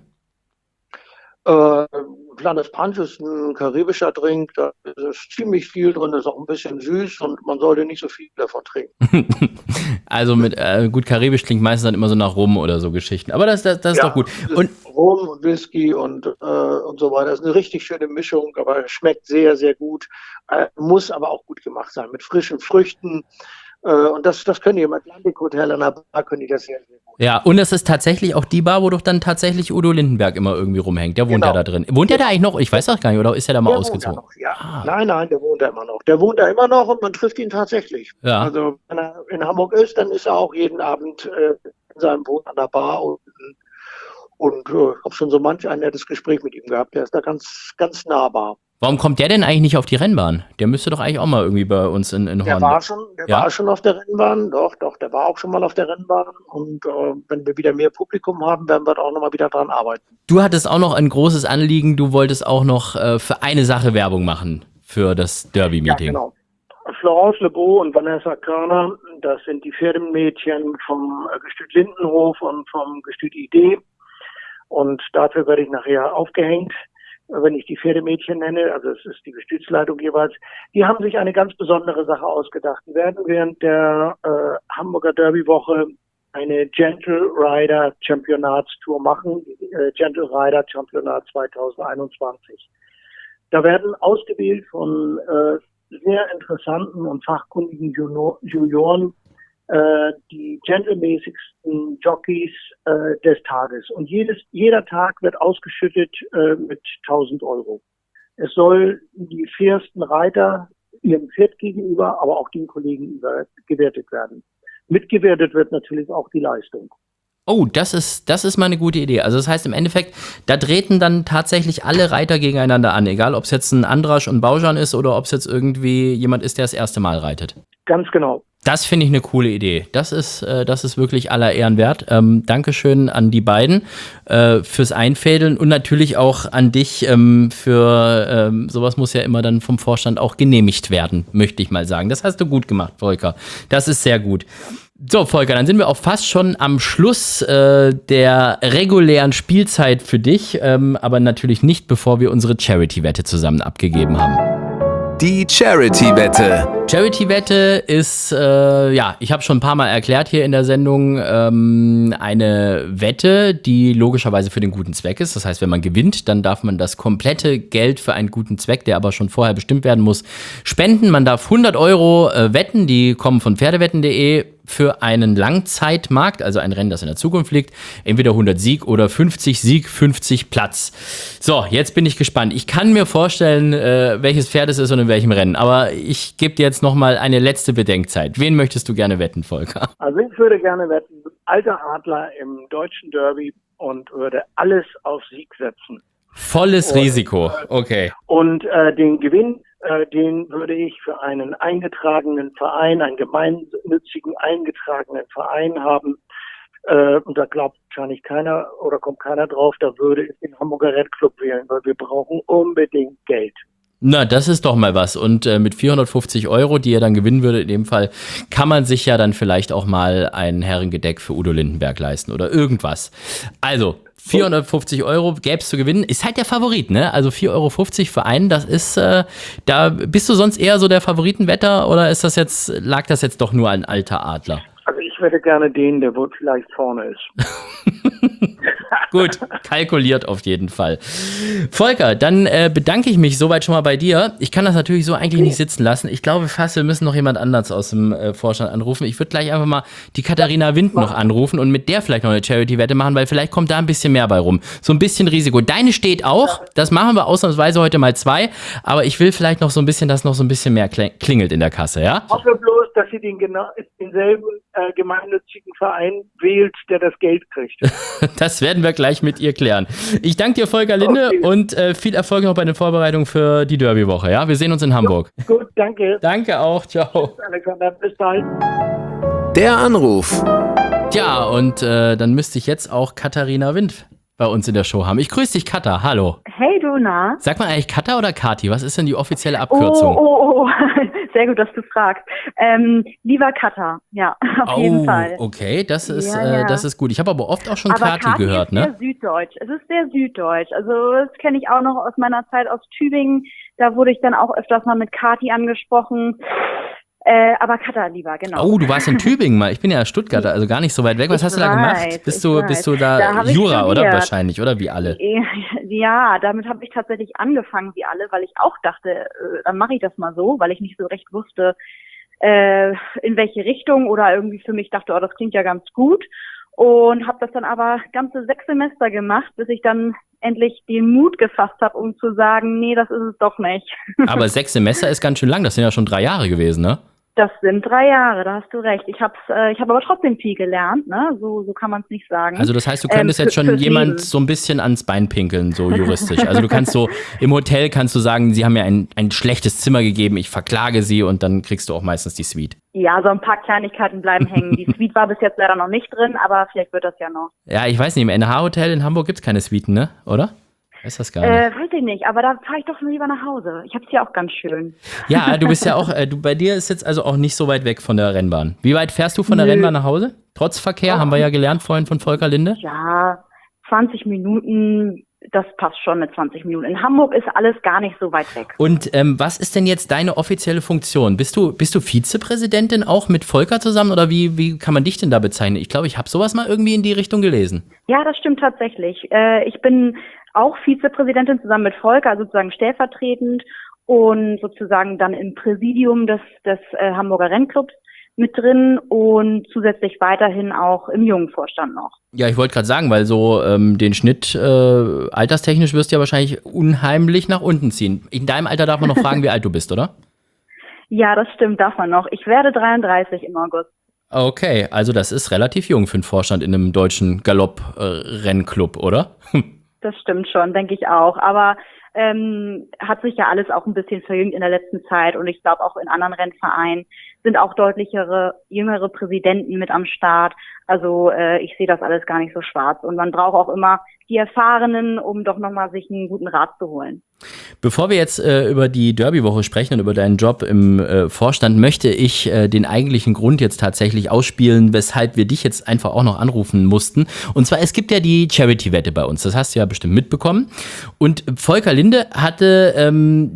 S1: Planters Punch ist ein karibischer Drink, da ist ziemlich viel drin, ist auch ein bisschen süß und man sollte nicht so viel davon trinken.
S3: Also mit gut, karibisch klingt meistens dann immer so nach Rum oder so Geschichten, aber das ist doch gut.
S1: Und Rum und Whisky und so weiter, das ist eine richtig schöne Mischung, aber schmeckt sehr, sehr gut, muss aber auch gut gemacht sein, mit frischen Früchten. Und das können die im Atlantic Hotel an der Bar, können die das sehr, sehr gut.
S3: Ja, und das ist tatsächlich auch die Bar, wo doch dann tatsächlich Udo Lindenberg immer irgendwie rumhängt. Der wohnt ja da drin. Wohnt der da eigentlich noch? Ich weiß das gar nicht, oder ist er da mal ausgezogen?
S1: Wohnt da noch, ja. Nein, der wohnt da immer noch. Der wohnt da immer noch und man trifft ihn tatsächlich. Ja. Also wenn er in Hamburg ist, dann ist er auch jeden Abend in seinem Wohn an der Bar und habe schon so manch ein nettes Gespräch mit ihm gehabt. Der ist da ganz, ganz nahbar.
S3: Warum kommt der denn eigentlich nicht auf die Rennbahn? Der müsste doch eigentlich auch mal irgendwie bei uns in Horn.
S1: Der war schon auf der Rennbahn, doch, der war auch schon mal auf der Rennbahn. Und wenn wir wieder mehr Publikum haben, werden wir da auch nochmal wieder dran arbeiten.
S3: Du hattest auch noch ein großes Anliegen, du wolltest auch noch für eine Sache Werbung machen, für das Derby-Meeting. Ja, genau.
S1: Florence Lebeau und Vanessa Körner, das sind die Pferdemädchen vom Gestüt Lindenhof und vom Gestüt ID. Und dafür werde ich nachher aufgehängt, wenn ich die Pferdemädchen nenne, also es ist die Gestütsleitung jeweils. Die haben sich eine ganz besondere Sache ausgedacht. Die werden während der Hamburger Derby-Woche eine Gentle Rider Championatstour machen, Gentle Rider Championat 2021. Da werden ausgewählt von sehr interessanten und fachkundigen Junioren die gentlemäßigsten Jockeys des Tages. Und jeder Tag wird ausgeschüttet mit 1.000 Euro. Es soll die fairsten Reiter ihrem Pferd gegenüber, aber auch den Kollegen gewertet werden. Mitgewertet wird natürlich auch die Leistung.
S3: Oh, das ist mal eine gute Idee. Also das heißt im Endeffekt, da treten dann tatsächlich alle Reiter gegeneinander an, egal ob es jetzt ein Andrasch und Baujan ist oder ob es jetzt irgendwie jemand ist, der das erste Mal reitet.
S1: Ganz genau.
S3: Das finde ich eine coole Idee. Das ist wirklich aller Ehren wert. Dankeschön an die beiden fürs Einfädeln und natürlich auch an dich für sowas muss ja immer dann vom Vorstand auch genehmigt werden, möchte ich mal sagen. Das hast du gut gemacht, Volker. Das ist sehr gut. So, Volker, dann sind wir auch fast schon am Schluss der regulären Spielzeit für dich, aber natürlich nicht, bevor wir unsere Charity-Wette zusammen abgegeben haben.
S2: Die Charity-Wette.
S3: Charity-Wette ist, ich habe schon ein paar Mal erklärt hier in der Sendung, eine Wette, die logischerweise für den guten Zweck ist. Das heißt, wenn man gewinnt, dann darf man das komplette Geld für einen guten Zweck, der aber schon vorher bestimmt werden muss, spenden. Man darf 100 Euro wetten, die kommen von pferdewetten.de für einen Langzeitmarkt, also ein Rennen, das in der Zukunft liegt. Entweder 100 Sieg oder 50 Sieg, 50 Platz. So, jetzt bin ich gespannt. Ich kann mir vorstellen, welches Pferd es ist und in welchem Rennen. Aber ich gebe dir jetzt nochmal eine letzte Bedenkzeit. Wen möchtest du gerne wetten, Volker?
S1: Also ich würde gerne wetten, alter Adler im deutschen Derby und würde alles auf Sieg setzen.
S3: Volles Risiko, okay.
S1: Und den Gewinn, den würde ich für einen eingetragenen Verein, einen gemeinnützigen eingetragenen Verein haben. Und da glaubt wahrscheinlich keiner oder kommt keiner drauf, da würde ich den Hamburger Reitclub wählen, weil wir brauchen unbedingt Geld.
S3: Na, das ist doch mal was. Und mit 450 Euro, die er dann gewinnen würde, in dem Fall, kann man sich ja dann vielleicht auch mal ein Herrengedeck für Udo Lindenberg leisten oder irgendwas. Also, 450 Euro gäbe es zu gewinnen. Ist halt der Favorit, ne? Also 4,50 Euro für einen, das ist, da bist du sonst eher so der Favoritenwetter oder lag das jetzt doch nur ein alter Adler?
S1: Also ich wette gerne den, der wohl vielleicht vorne ist.
S3: Gut, kalkuliert auf jeden Fall. Volker, dann bedanke ich mich soweit schon mal bei dir. Ich kann das natürlich so eigentlich nicht sitzen lassen. Ich glaube fast, wir müssen noch jemand anders aus dem Vorstand anrufen. Ich würde gleich einfach mal die Katharina Wind noch anrufen und mit der vielleicht noch eine Charity-Wette machen, weil vielleicht kommt da ein bisschen mehr bei rum. So ein bisschen Risiko. Deine steht auch. Das machen wir ausnahmsweise heute mal 2. Aber ich will vielleicht noch so ein bisschen, dass noch so ein bisschen mehr klingelt in der Kasse, ja?
S1: Ich hoffe bloß, dass sie denselben gemeinnützigen Verein wählt, der das Geld kriegt.
S3: Das werden wir gleich mit ihr klären. Ich danke dir, Volker Linde, und viel Erfolg noch bei den Vorbereitungen für die Derby-Woche. Ja? Wir sehen uns in Hamburg.
S1: Gut, danke.
S3: Danke auch. Ciao.
S1: Alexander, bis bald.
S2: Der Anruf.
S3: Ja, und dann müsste ich jetzt auch Katharina Wind bei uns in der Show haben. Ich grüße dich, Katha. Hallo.
S5: Hey, du, na?
S3: Sag mal eigentlich Katha oder Kati? Was ist denn die offizielle Abkürzung?
S5: Oh. Sehr gut, dass du fragst. Lieber Katha, ja, auf jeden Fall.
S3: Okay, das ist,
S5: Ja.
S3: das ist gut. Ich habe aber oft auch schon
S5: Aber
S3: Kati gehört,
S5: ist
S3: ne?
S5: sehr süddeutsch. Es ist sehr süddeutsch. Also das kenne ich auch noch aus meiner Zeit aus Tübingen. Da wurde ich dann auch öfters mal mit Kati angesprochen. Aber Katha lieber, genau.
S3: Oh, du warst in Tübingen mal. Ich bin ja Stuttgarter, also gar nicht so weit weg. Was hast du da gemacht? Bist du da
S5: hab ich
S3: Jura, oder?
S5: studiert.
S3: Wahrscheinlich, oder? Wie alle.
S5: Ja, damit habe ich tatsächlich angefangen, wie alle, weil ich auch dachte, dann mache ich das mal so, weil ich nicht so recht wusste, in welche Richtung, oder irgendwie für mich dachte, oh, das klingt ja ganz gut. Und habe das dann aber ganze 6 Semester gemacht, bis ich dann endlich den Mut gefasst habe, um zu sagen, nee, das ist es doch nicht.
S3: Aber 6 Semester ist ganz schön lang. Das sind ja schon 3 Jahre gewesen, ne?
S5: Das sind 3 Jahre, da hast du recht. Ich habe aber trotzdem viel gelernt, ne? So kann man es nicht sagen.
S3: Also das heißt, du könntest jetzt schon jemand Leben so ein bisschen ans Bein pinkeln, so juristisch. Also du kannst so, im Hotel kannst du sagen, sie haben mir ein schlechtes Zimmer gegeben, ich verklage sie, und dann kriegst du auch meistens die Suite.
S5: Ja, so ein paar Kleinigkeiten bleiben hängen. Die Suite war bis jetzt leider noch nicht drin, aber vielleicht wird das ja noch.
S3: Ja, ich weiß nicht, im NH-Hotel in Hamburg gibt's keine Suiten, ne? Oder? Ist das gar nicht.
S5: Weiß ich nicht, aber da fahre ich doch lieber nach Hause. Ich hab's hier auch ganz schön.
S3: Ja, du bist ja auch, bei dir ist jetzt also auch nicht so weit weg von der Rennbahn. Wie weit fährst du von der Rennbahn nach Hause? Trotz Verkehr, haben wir ja gelernt vorhin von Volker Linde.
S5: Ja, 20 Minuten, das passt schon mit 20 Minuten. In Hamburg ist alles gar nicht so weit weg.
S3: Und was ist denn jetzt deine offizielle Funktion? Bist du Vizepräsidentin auch mit Volker zusammen, oder wie kann man dich denn da bezeichnen? Ich glaube, ich habe sowas mal irgendwie in die Richtung gelesen.
S5: Ja, das stimmt tatsächlich. Ich bin auch Vizepräsidentin zusammen mit Volker, also sozusagen stellvertretend, und sozusagen dann im Präsidium des Hamburger Rennclubs mit drin und zusätzlich weiterhin auch im jungen Vorstand noch.
S3: Ja, ich wollte gerade sagen, weil so den Schnitt alterstechnisch wirst du ja wahrscheinlich unheimlich nach unten ziehen. In deinem Alter darf man noch fragen, wie alt du bist, oder?
S5: Ja, das stimmt, darf man noch. Ich werde 33 im August.
S3: Okay, also das ist relativ jung für einen Vorstand in einem deutschen Galopp-Rennclub, oder?
S5: Das stimmt schon, denke ich auch. Aber hat sich ja alles auch ein bisschen verjüngt in der letzten Zeit, und ich glaube auch in anderen Rennvereinen sind auch jüngere Präsidenten mit am Start. Also ich sehe das alles gar nicht so schwarz, und man braucht auch immer die Erfahrenen, um doch nochmal sich einen guten Rat zu holen.
S3: Bevor wir jetzt über die Derby-Woche sprechen und über deinen Job im Vorstand, möchte ich den eigentlichen Grund jetzt tatsächlich ausspielen, weshalb wir dich jetzt einfach auch noch anrufen mussten. Und zwar, es gibt ja die Charity-Wette bei uns, das hast du ja bestimmt mitbekommen. Und Volker Linde hatte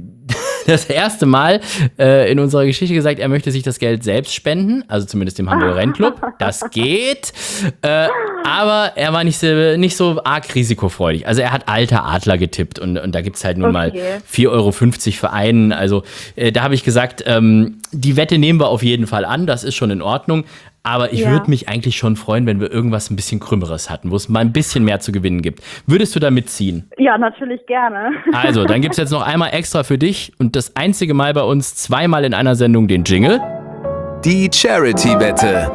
S3: das erste Mal in unserer Geschichte gesagt, er möchte sich das Geld selbst spenden, also zumindest dem Hamburger Rennclub. Das geht, aber er war nicht so arg risikofreudig. Also er hat Alter Adler getippt, und da gibt's halt nun mal 4,50 Euro für einen. Also da habe ich gesagt, die Wette nehmen wir auf jeden Fall an, das ist schon in Ordnung. Aber ich würde mich eigentlich schon freuen, wenn wir irgendwas ein bisschen Krümmeres hatten, wo es mal ein bisschen mehr zu gewinnen gibt. Würdest du da mitziehen?
S5: Ja, natürlich gerne.
S3: Also, dann gibt es jetzt noch einmal extra für dich und das einzige Mal bei uns 2-mal in einer Sendung den Jingle.
S2: Die Charity-Wette.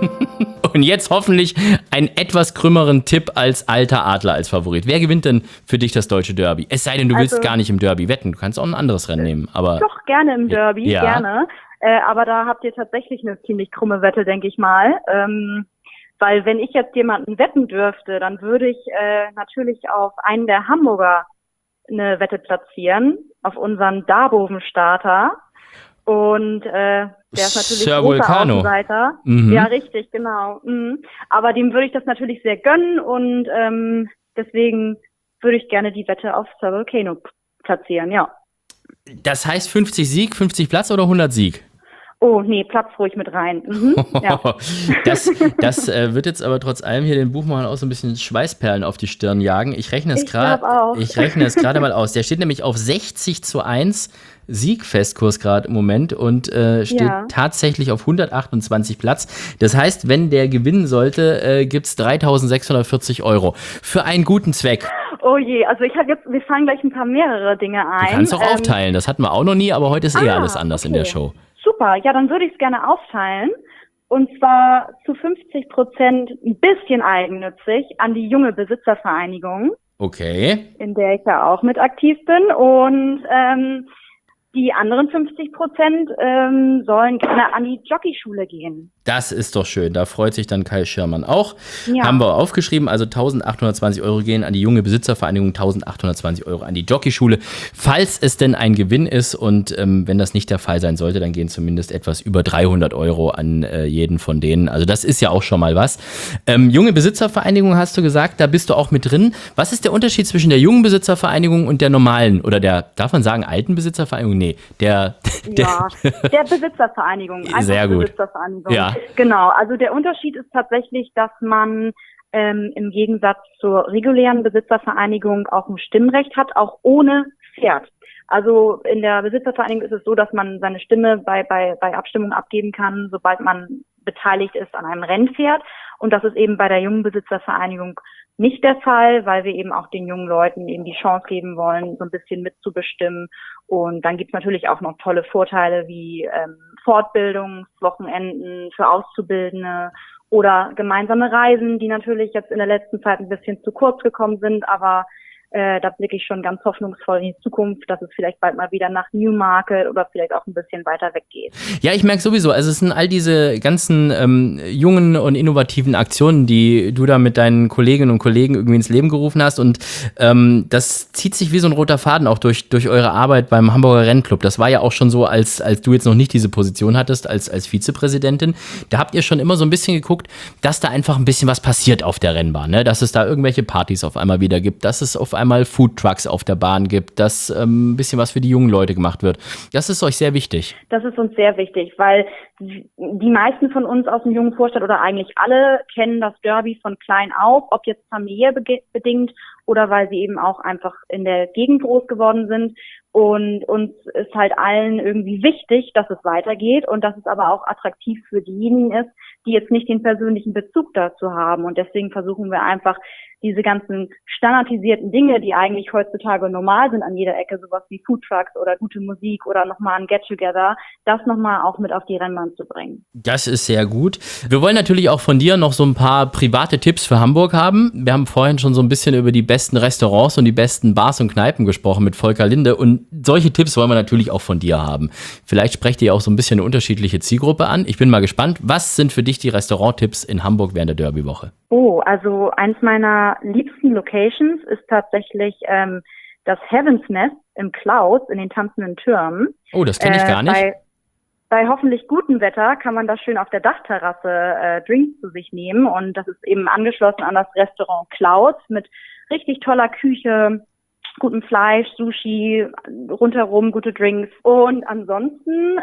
S3: Und jetzt hoffentlich einen etwas krümmeren Tipp als Alter Adler als Favorit. Wer gewinnt denn für dich das deutsche Derby? Es sei denn, du willst gar nicht im Derby wetten. Du kannst auch ein anderes Rennen nehmen. Aber
S5: doch, gerne im Derby, gerne. Aber da habt ihr tatsächlich eine ziemlich krumme Wette, denke ich mal. Weil wenn ich jetzt jemanden wetten dürfte, dann würde ich natürlich auf einen der Hamburger eine Wette platzieren, auf unseren Darboven-Starter. Und der ist natürlich
S3: Sir
S5: großer
S3: Vulcano.
S5: Außenseiter.
S3: Mhm.
S5: Ja, richtig, genau. Aber dem würde ich das natürlich sehr gönnen, und deswegen würde ich gerne die Wette auf Sir Vulcano platzieren, ja.
S3: Das heißt 50 Sieg, 50 Platz oder 100 Sieg?
S5: Oh, nee, Platz ruhig mit rein. Mhm, ja.
S3: Das wird jetzt aber trotz allem hier den Buchmachern auch so ein bisschen Schweißperlen auf die Stirn jagen. Ich rechne es gerade mal aus. Der steht nämlich auf 60:1 Siegfestkurs gerade im Moment und steht tatsächlich auf 128 Platz. Das heißt, wenn der gewinnen sollte, gibt es 3.640 € für einen guten Zweck.
S5: Oh je, also wir fallen gleich ein paar mehrere Dinge ein.
S3: Du kannst auch aufteilen, das hatten wir auch noch nie, aber heute ist alles anders in der Show.
S5: Super, ja, dann würde ich es gerne aufteilen. Und zwar zu 50% ein bisschen eigennützig an die junge Besitzervereinigung.
S3: Okay.
S5: In der ich ja auch mit aktiv bin. Und die anderen 50% sollen gerne an die Jockeyschule gehen.
S3: Das ist doch schön, da freut sich dann Kai Schirmann auch.
S5: Ja.
S3: Haben wir aufgeschrieben, also 1.820 € gehen an die junge Besitzervereinigung, 1.820 € an die Jockeyschule. Falls es denn ein Gewinn ist und wenn das nicht der Fall sein sollte, dann gehen zumindest etwas über 300 € an jeden von denen. Also das ist ja auch schon mal was. Junge Besitzervereinigung hast du gesagt, da bist du auch mit drin. Was ist der Unterschied zwischen der jungen Besitzervereinigung und der normalen oder der, darf man sagen, alten Besitzervereinigung? Nee, der
S5: Besitzervereinigung.
S3: Sehr gut.
S5: Besitzervereinigung.
S3: Ja.
S5: Genau, also der Unterschied ist tatsächlich, dass man im Gegensatz zur regulären Besitzervereinigung auch ein Stimmrecht hat, auch ohne Pferd. Also in der Besitzervereinigung ist es so, dass man seine Stimme bei Abstimmungen abgeben kann, sobald man beteiligt ist an einem Rennpferd. Und das ist eben bei der jungen Besitzervereinigung nicht der Fall, weil wir eben auch den jungen Leuten eben die Chance geben wollen, so ein bisschen mitzubestimmen. Und dann gibt's natürlich auch noch tolle Vorteile wie Fortbildungswochenenden für Auszubildende oder gemeinsame Reisen, die natürlich jetzt in der letzten Zeit ein bisschen zu kurz gekommen sind, aber da blicke ich schon ganz hoffnungsvoll in die Zukunft, dass es vielleicht bald mal wieder nach Newmarket oder vielleicht auch ein bisschen weiter weg geht.
S3: Ja, ich merke sowieso, also es sind all diese ganzen jungen und innovativen Aktionen, die du da mit deinen Kolleginnen und Kollegen irgendwie ins Leben gerufen hast und das zieht sich wie so ein roter Faden auch durch eure Arbeit beim Hamburger Rennclub. Das war ja auch schon so, als du jetzt noch nicht diese Position hattest als Vizepräsidentin. Da habt ihr schon immer so ein bisschen geguckt, dass da einfach ein bisschen was passiert auf der Rennbahn, ne? Dass es da irgendwelche Partys auf einmal wieder gibt, dass es auf einmal Foodtrucks auf der Bahn gibt, dass ein bisschen was für die jungen Leute gemacht wird. Das ist euch sehr wichtig.
S5: Das ist uns sehr wichtig, weil die meisten von uns aus dem jungen Vorstand oder eigentlich alle kennen das Derby von klein auf, ob jetzt familiär bedingt oder weil sie eben auch einfach in der Gegend groß geworden sind. Und uns ist halt allen irgendwie wichtig, dass es weitergeht und dass es aber auch attraktiv für diejenigen ist, die jetzt nicht den persönlichen Bezug dazu haben. Und deswegen versuchen wir einfach, diese ganzen standardisierten Dinge, die eigentlich heutzutage normal sind an jeder Ecke, sowas wie Foodtrucks oder gute Musik oder nochmal ein Get-Together, das nochmal auch mit auf die Rennbahn zu bringen.
S3: Das ist sehr gut. Wir wollen natürlich auch von dir noch so ein paar private Tipps für Hamburg haben. Wir haben vorhin schon so ein bisschen über die besten Restaurants und die besten Bars und Kneipen gesprochen mit Volker Linde und solche Tipps wollen wir natürlich auch von dir haben. Vielleicht sprecht ihr auch so ein bisschen eine unterschiedliche Zielgruppe an. Ich bin mal gespannt. Was sind für dich die Restauranttipps in Hamburg während der Derbywoche?
S5: Oh, also eins meiner liebsten Locations ist tatsächlich das Heaven's Nest im Klaus in den Tanzenden Türmen.
S3: Oh, das kenne ich gar nicht.
S5: Bei hoffentlich gutem Wetter kann man da schön auf der Dachterrasse Drinks zu sich nehmen und das ist eben angeschlossen an das Restaurant Klaus mit richtig toller Küche, gutem Fleisch, Sushi, rundherum gute Drinks. Und ansonsten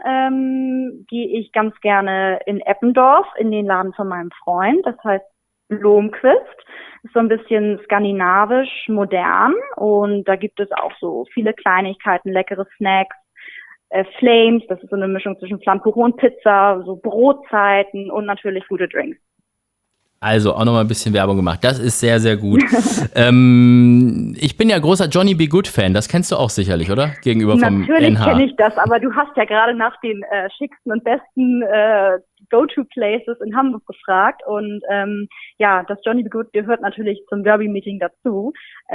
S5: gehe ich ganz gerne in Eppendorf in den Laden von meinem Freund, das heißt Blomquist. Ist so ein bisschen skandinavisch, modern und da gibt es auch so viele Kleinigkeiten, leckere Snacks, Flames, das ist so eine Mischung zwischen Flammkuchen und Pizza, so Brotzeiten und natürlich gute Drinks.
S3: Also auch nochmal ein bisschen Werbung gemacht. Das ist sehr, sehr gut. Ich bin ja großer Johnny B. Good Fan. Das kennst du auch sicherlich, oder? Gegenüber vom
S5: Natürlich
S3: NH.
S5: kenne ich das, aber du hast ja gerade nach den schicksten und besten Go-To-Places in Hamburg gefragt. Und ja, das Johnny B. Good gehört natürlich zum Derby-Meeting dazu.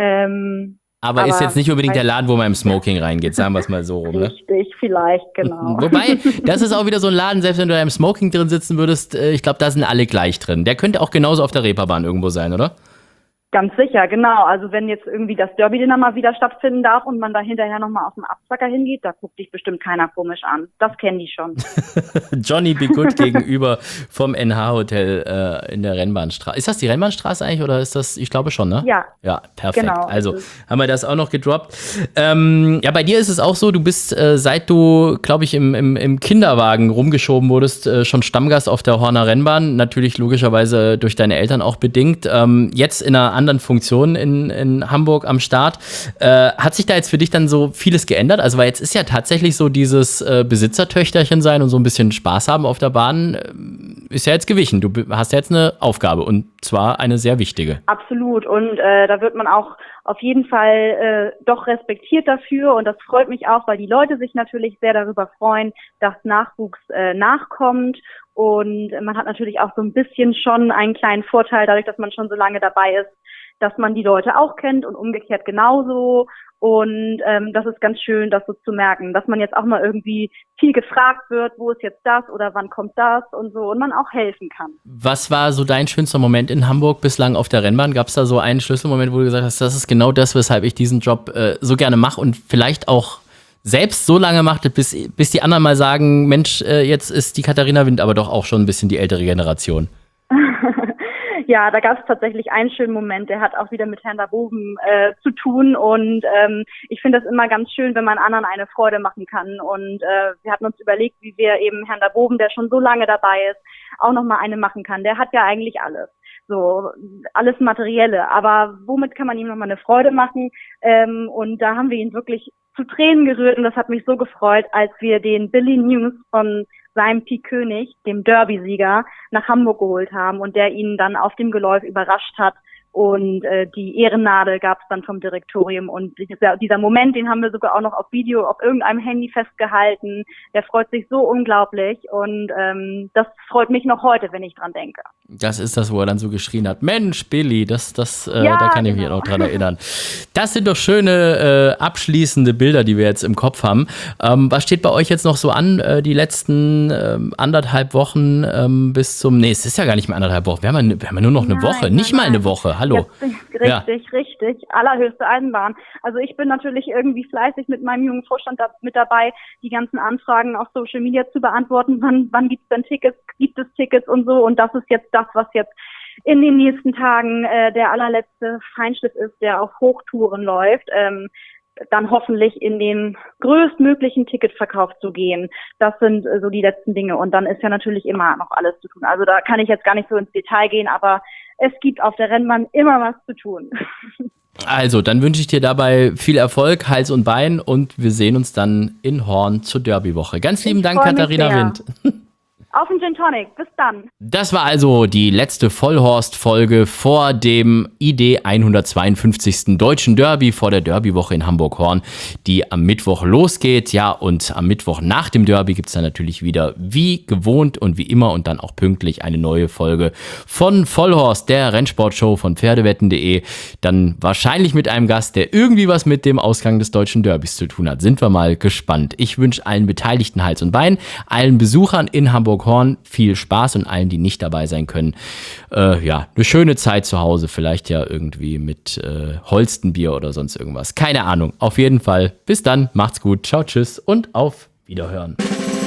S3: Aber ist jetzt nicht unbedingt der Laden, wo man im Smoking reingeht, sagen wir es mal so rum. Ne?
S5: Richtig, vielleicht, genau.
S3: Wobei, das ist auch wieder so ein Laden, selbst wenn du da im Smoking drin sitzen würdest, ich glaube, da sind alle gleich drin. Der könnte auch genauso auf der Reeperbahn irgendwo sein, oder?
S5: Ganz sicher, genau. Also wenn jetzt irgendwie das Derby-Dinner mal wieder stattfinden darf und man da hinterher nochmal auf den Abzacker hingeht, da guckt dich bestimmt keiner komisch an. Das kennen die schon.
S3: Johnny Be Good gegenüber vom NH-Hotel in der Rennbahnstraße. Ist das die Rennbahnstraße eigentlich oder ist das, ich glaube schon, ne?
S5: Ja.
S3: Ja, perfekt.
S5: Genau.
S3: Also haben wir das auch noch gedroppt. Ja, bei dir ist es auch so, du bist, seit du, glaube ich, im Kinderwagen rumgeschoben wurdest, schon Stammgast auf der Horner Rennbahn. Natürlich logischerweise durch deine Eltern auch bedingt. Jetzt in einer anderen Funktion in Hamburg am Start. Hat sich da jetzt für dich dann so vieles geändert? Also, weil jetzt ist ja tatsächlich so dieses Besitzertöchterchen sein und so ein bisschen Spaß haben auf der Bahn, ist ja jetzt gewichen. Du hast ja jetzt eine Aufgabe und zwar eine sehr wichtige.
S5: Absolut. Und da wird man auch auf jeden Fall doch respektiert dafür und das freut mich auch, weil die Leute sich natürlich sehr darüber freuen, dass Nachwuchs nachkommt. Und man hat natürlich auch so ein bisschen schon einen kleinen Vorteil, dadurch, dass man schon so lange dabei ist, dass man die Leute auch kennt und umgekehrt genauso. Und das ist ganz schön, das so zu merken, dass man jetzt auch mal irgendwie viel gefragt wird, wo ist jetzt das oder wann kommt das und so und man auch helfen kann.
S3: Was war so dein schönster Moment in Hamburg bislang auf der Rennbahn? Gab es da so einen Schlüsselmoment, wo du gesagt hast, das ist genau das, weshalb ich diesen Job so gerne mache und vielleicht auch selbst so lange machte, bis die anderen mal sagen, Mensch, jetzt ist die Katharina Wind aber doch auch schon ein bisschen die ältere Generation.
S5: Ja, da gab es tatsächlich einen schönen Moment, der hat auch wieder mit Herrn Daboben zu tun und ich finde das immer ganz schön, wenn man anderen eine Freude machen kann und wir hatten uns überlegt, wie wir eben Herrn Daboben, der schon so lange dabei ist, auch nochmal eine machen kann. Der hat ja eigentlich alles. So, alles Materielle, aber womit kann man ihm nochmal eine Freude machen? Und da haben wir ihn wirklich zu Tränen gerührt und das hat mich so gefreut, als wir den Billy News von seinem Pik König, dem Derby-Sieger, nach Hamburg geholt haben und der ihn dann auf dem Geläuf überrascht hat. Und die Ehrennadel gab es dann vom Direktorium und dieser Moment, den haben wir sogar auch noch auf Video auf irgendeinem Handy festgehalten. Der freut sich so unglaublich und das freut mich noch heute, wenn ich dran denke.
S3: Das ist das, wo er dann so geschrien hat, Mensch, Billy, da kann ich mich noch dran erinnern. Das sind doch schöne abschließende Bilder, die wir jetzt im Kopf haben. Was steht bei euch jetzt noch so an, die letzten 1,5 Wochen bis zum, es ist ja gar nicht mehr 1,5 Wochen, wir haben ja nur noch eine Woche, nicht mal eine Woche, hallo.
S5: Ja, richtig, allerhöchste Eisenbahn. Also ich bin natürlich irgendwie fleißig mit meinem jungen Vorstand mit dabei, die ganzen Anfragen auf Social Media zu beantworten, wann gibt es Tickets und so und das ist jetzt das, was jetzt in den nächsten Tagen der allerletzte Feinschliff ist, der auf Hochtouren läuft, dann hoffentlich in den größtmöglichen Ticketverkauf zu gehen. Das sind so die letzten Dinge und dann ist ja natürlich immer noch alles zu tun. Also da kann ich jetzt gar nicht so ins Detail gehen, aber es gibt auf der Rennbahn immer was zu tun.
S3: Also, dann wünsche ich dir dabei viel Erfolg, Hals und Bein und wir sehen uns dann in Horn zur Derbywoche. Ganz lieben Dank, Katharina Wind.
S5: Auf den Gin Tonic. Bis dann.
S3: Das war also die letzte Vollhorst-Folge vor dem ID 152. Deutschen Derby, vor der Derbywoche in Hamburg-Horn, die am Mittwoch losgeht. Ja, und am Mittwoch nach dem Derby gibt es dann natürlich wieder wie gewohnt und wie immer und dann auch pünktlich eine neue Folge von Vollhorst, der Rennsportshow von Pferdewetten.de. Dann wahrscheinlich mit einem Gast, der irgendwie was mit dem Ausgang des Deutschen Derbys zu tun hat. Sind wir mal gespannt. Ich wünsche allen Beteiligten Hals und Bein, allen Besuchern in Hamburg-Horn viel Spaß und allen, die nicht dabei sein können, eine schöne Zeit zu Hause, vielleicht ja irgendwie mit Holstenbier oder sonst irgendwas. Keine Ahnung. Auf jeden Fall. Bis dann. Macht's gut. Ciao, tschüss und auf Wiederhören.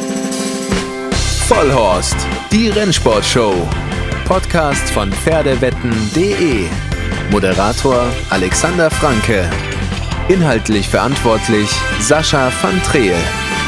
S2: Vollhorst, die Rennsportshow. Podcast von Pferdewetten.de. Moderator Alexander Franke. Inhaltlich verantwortlich Sascha van Treel.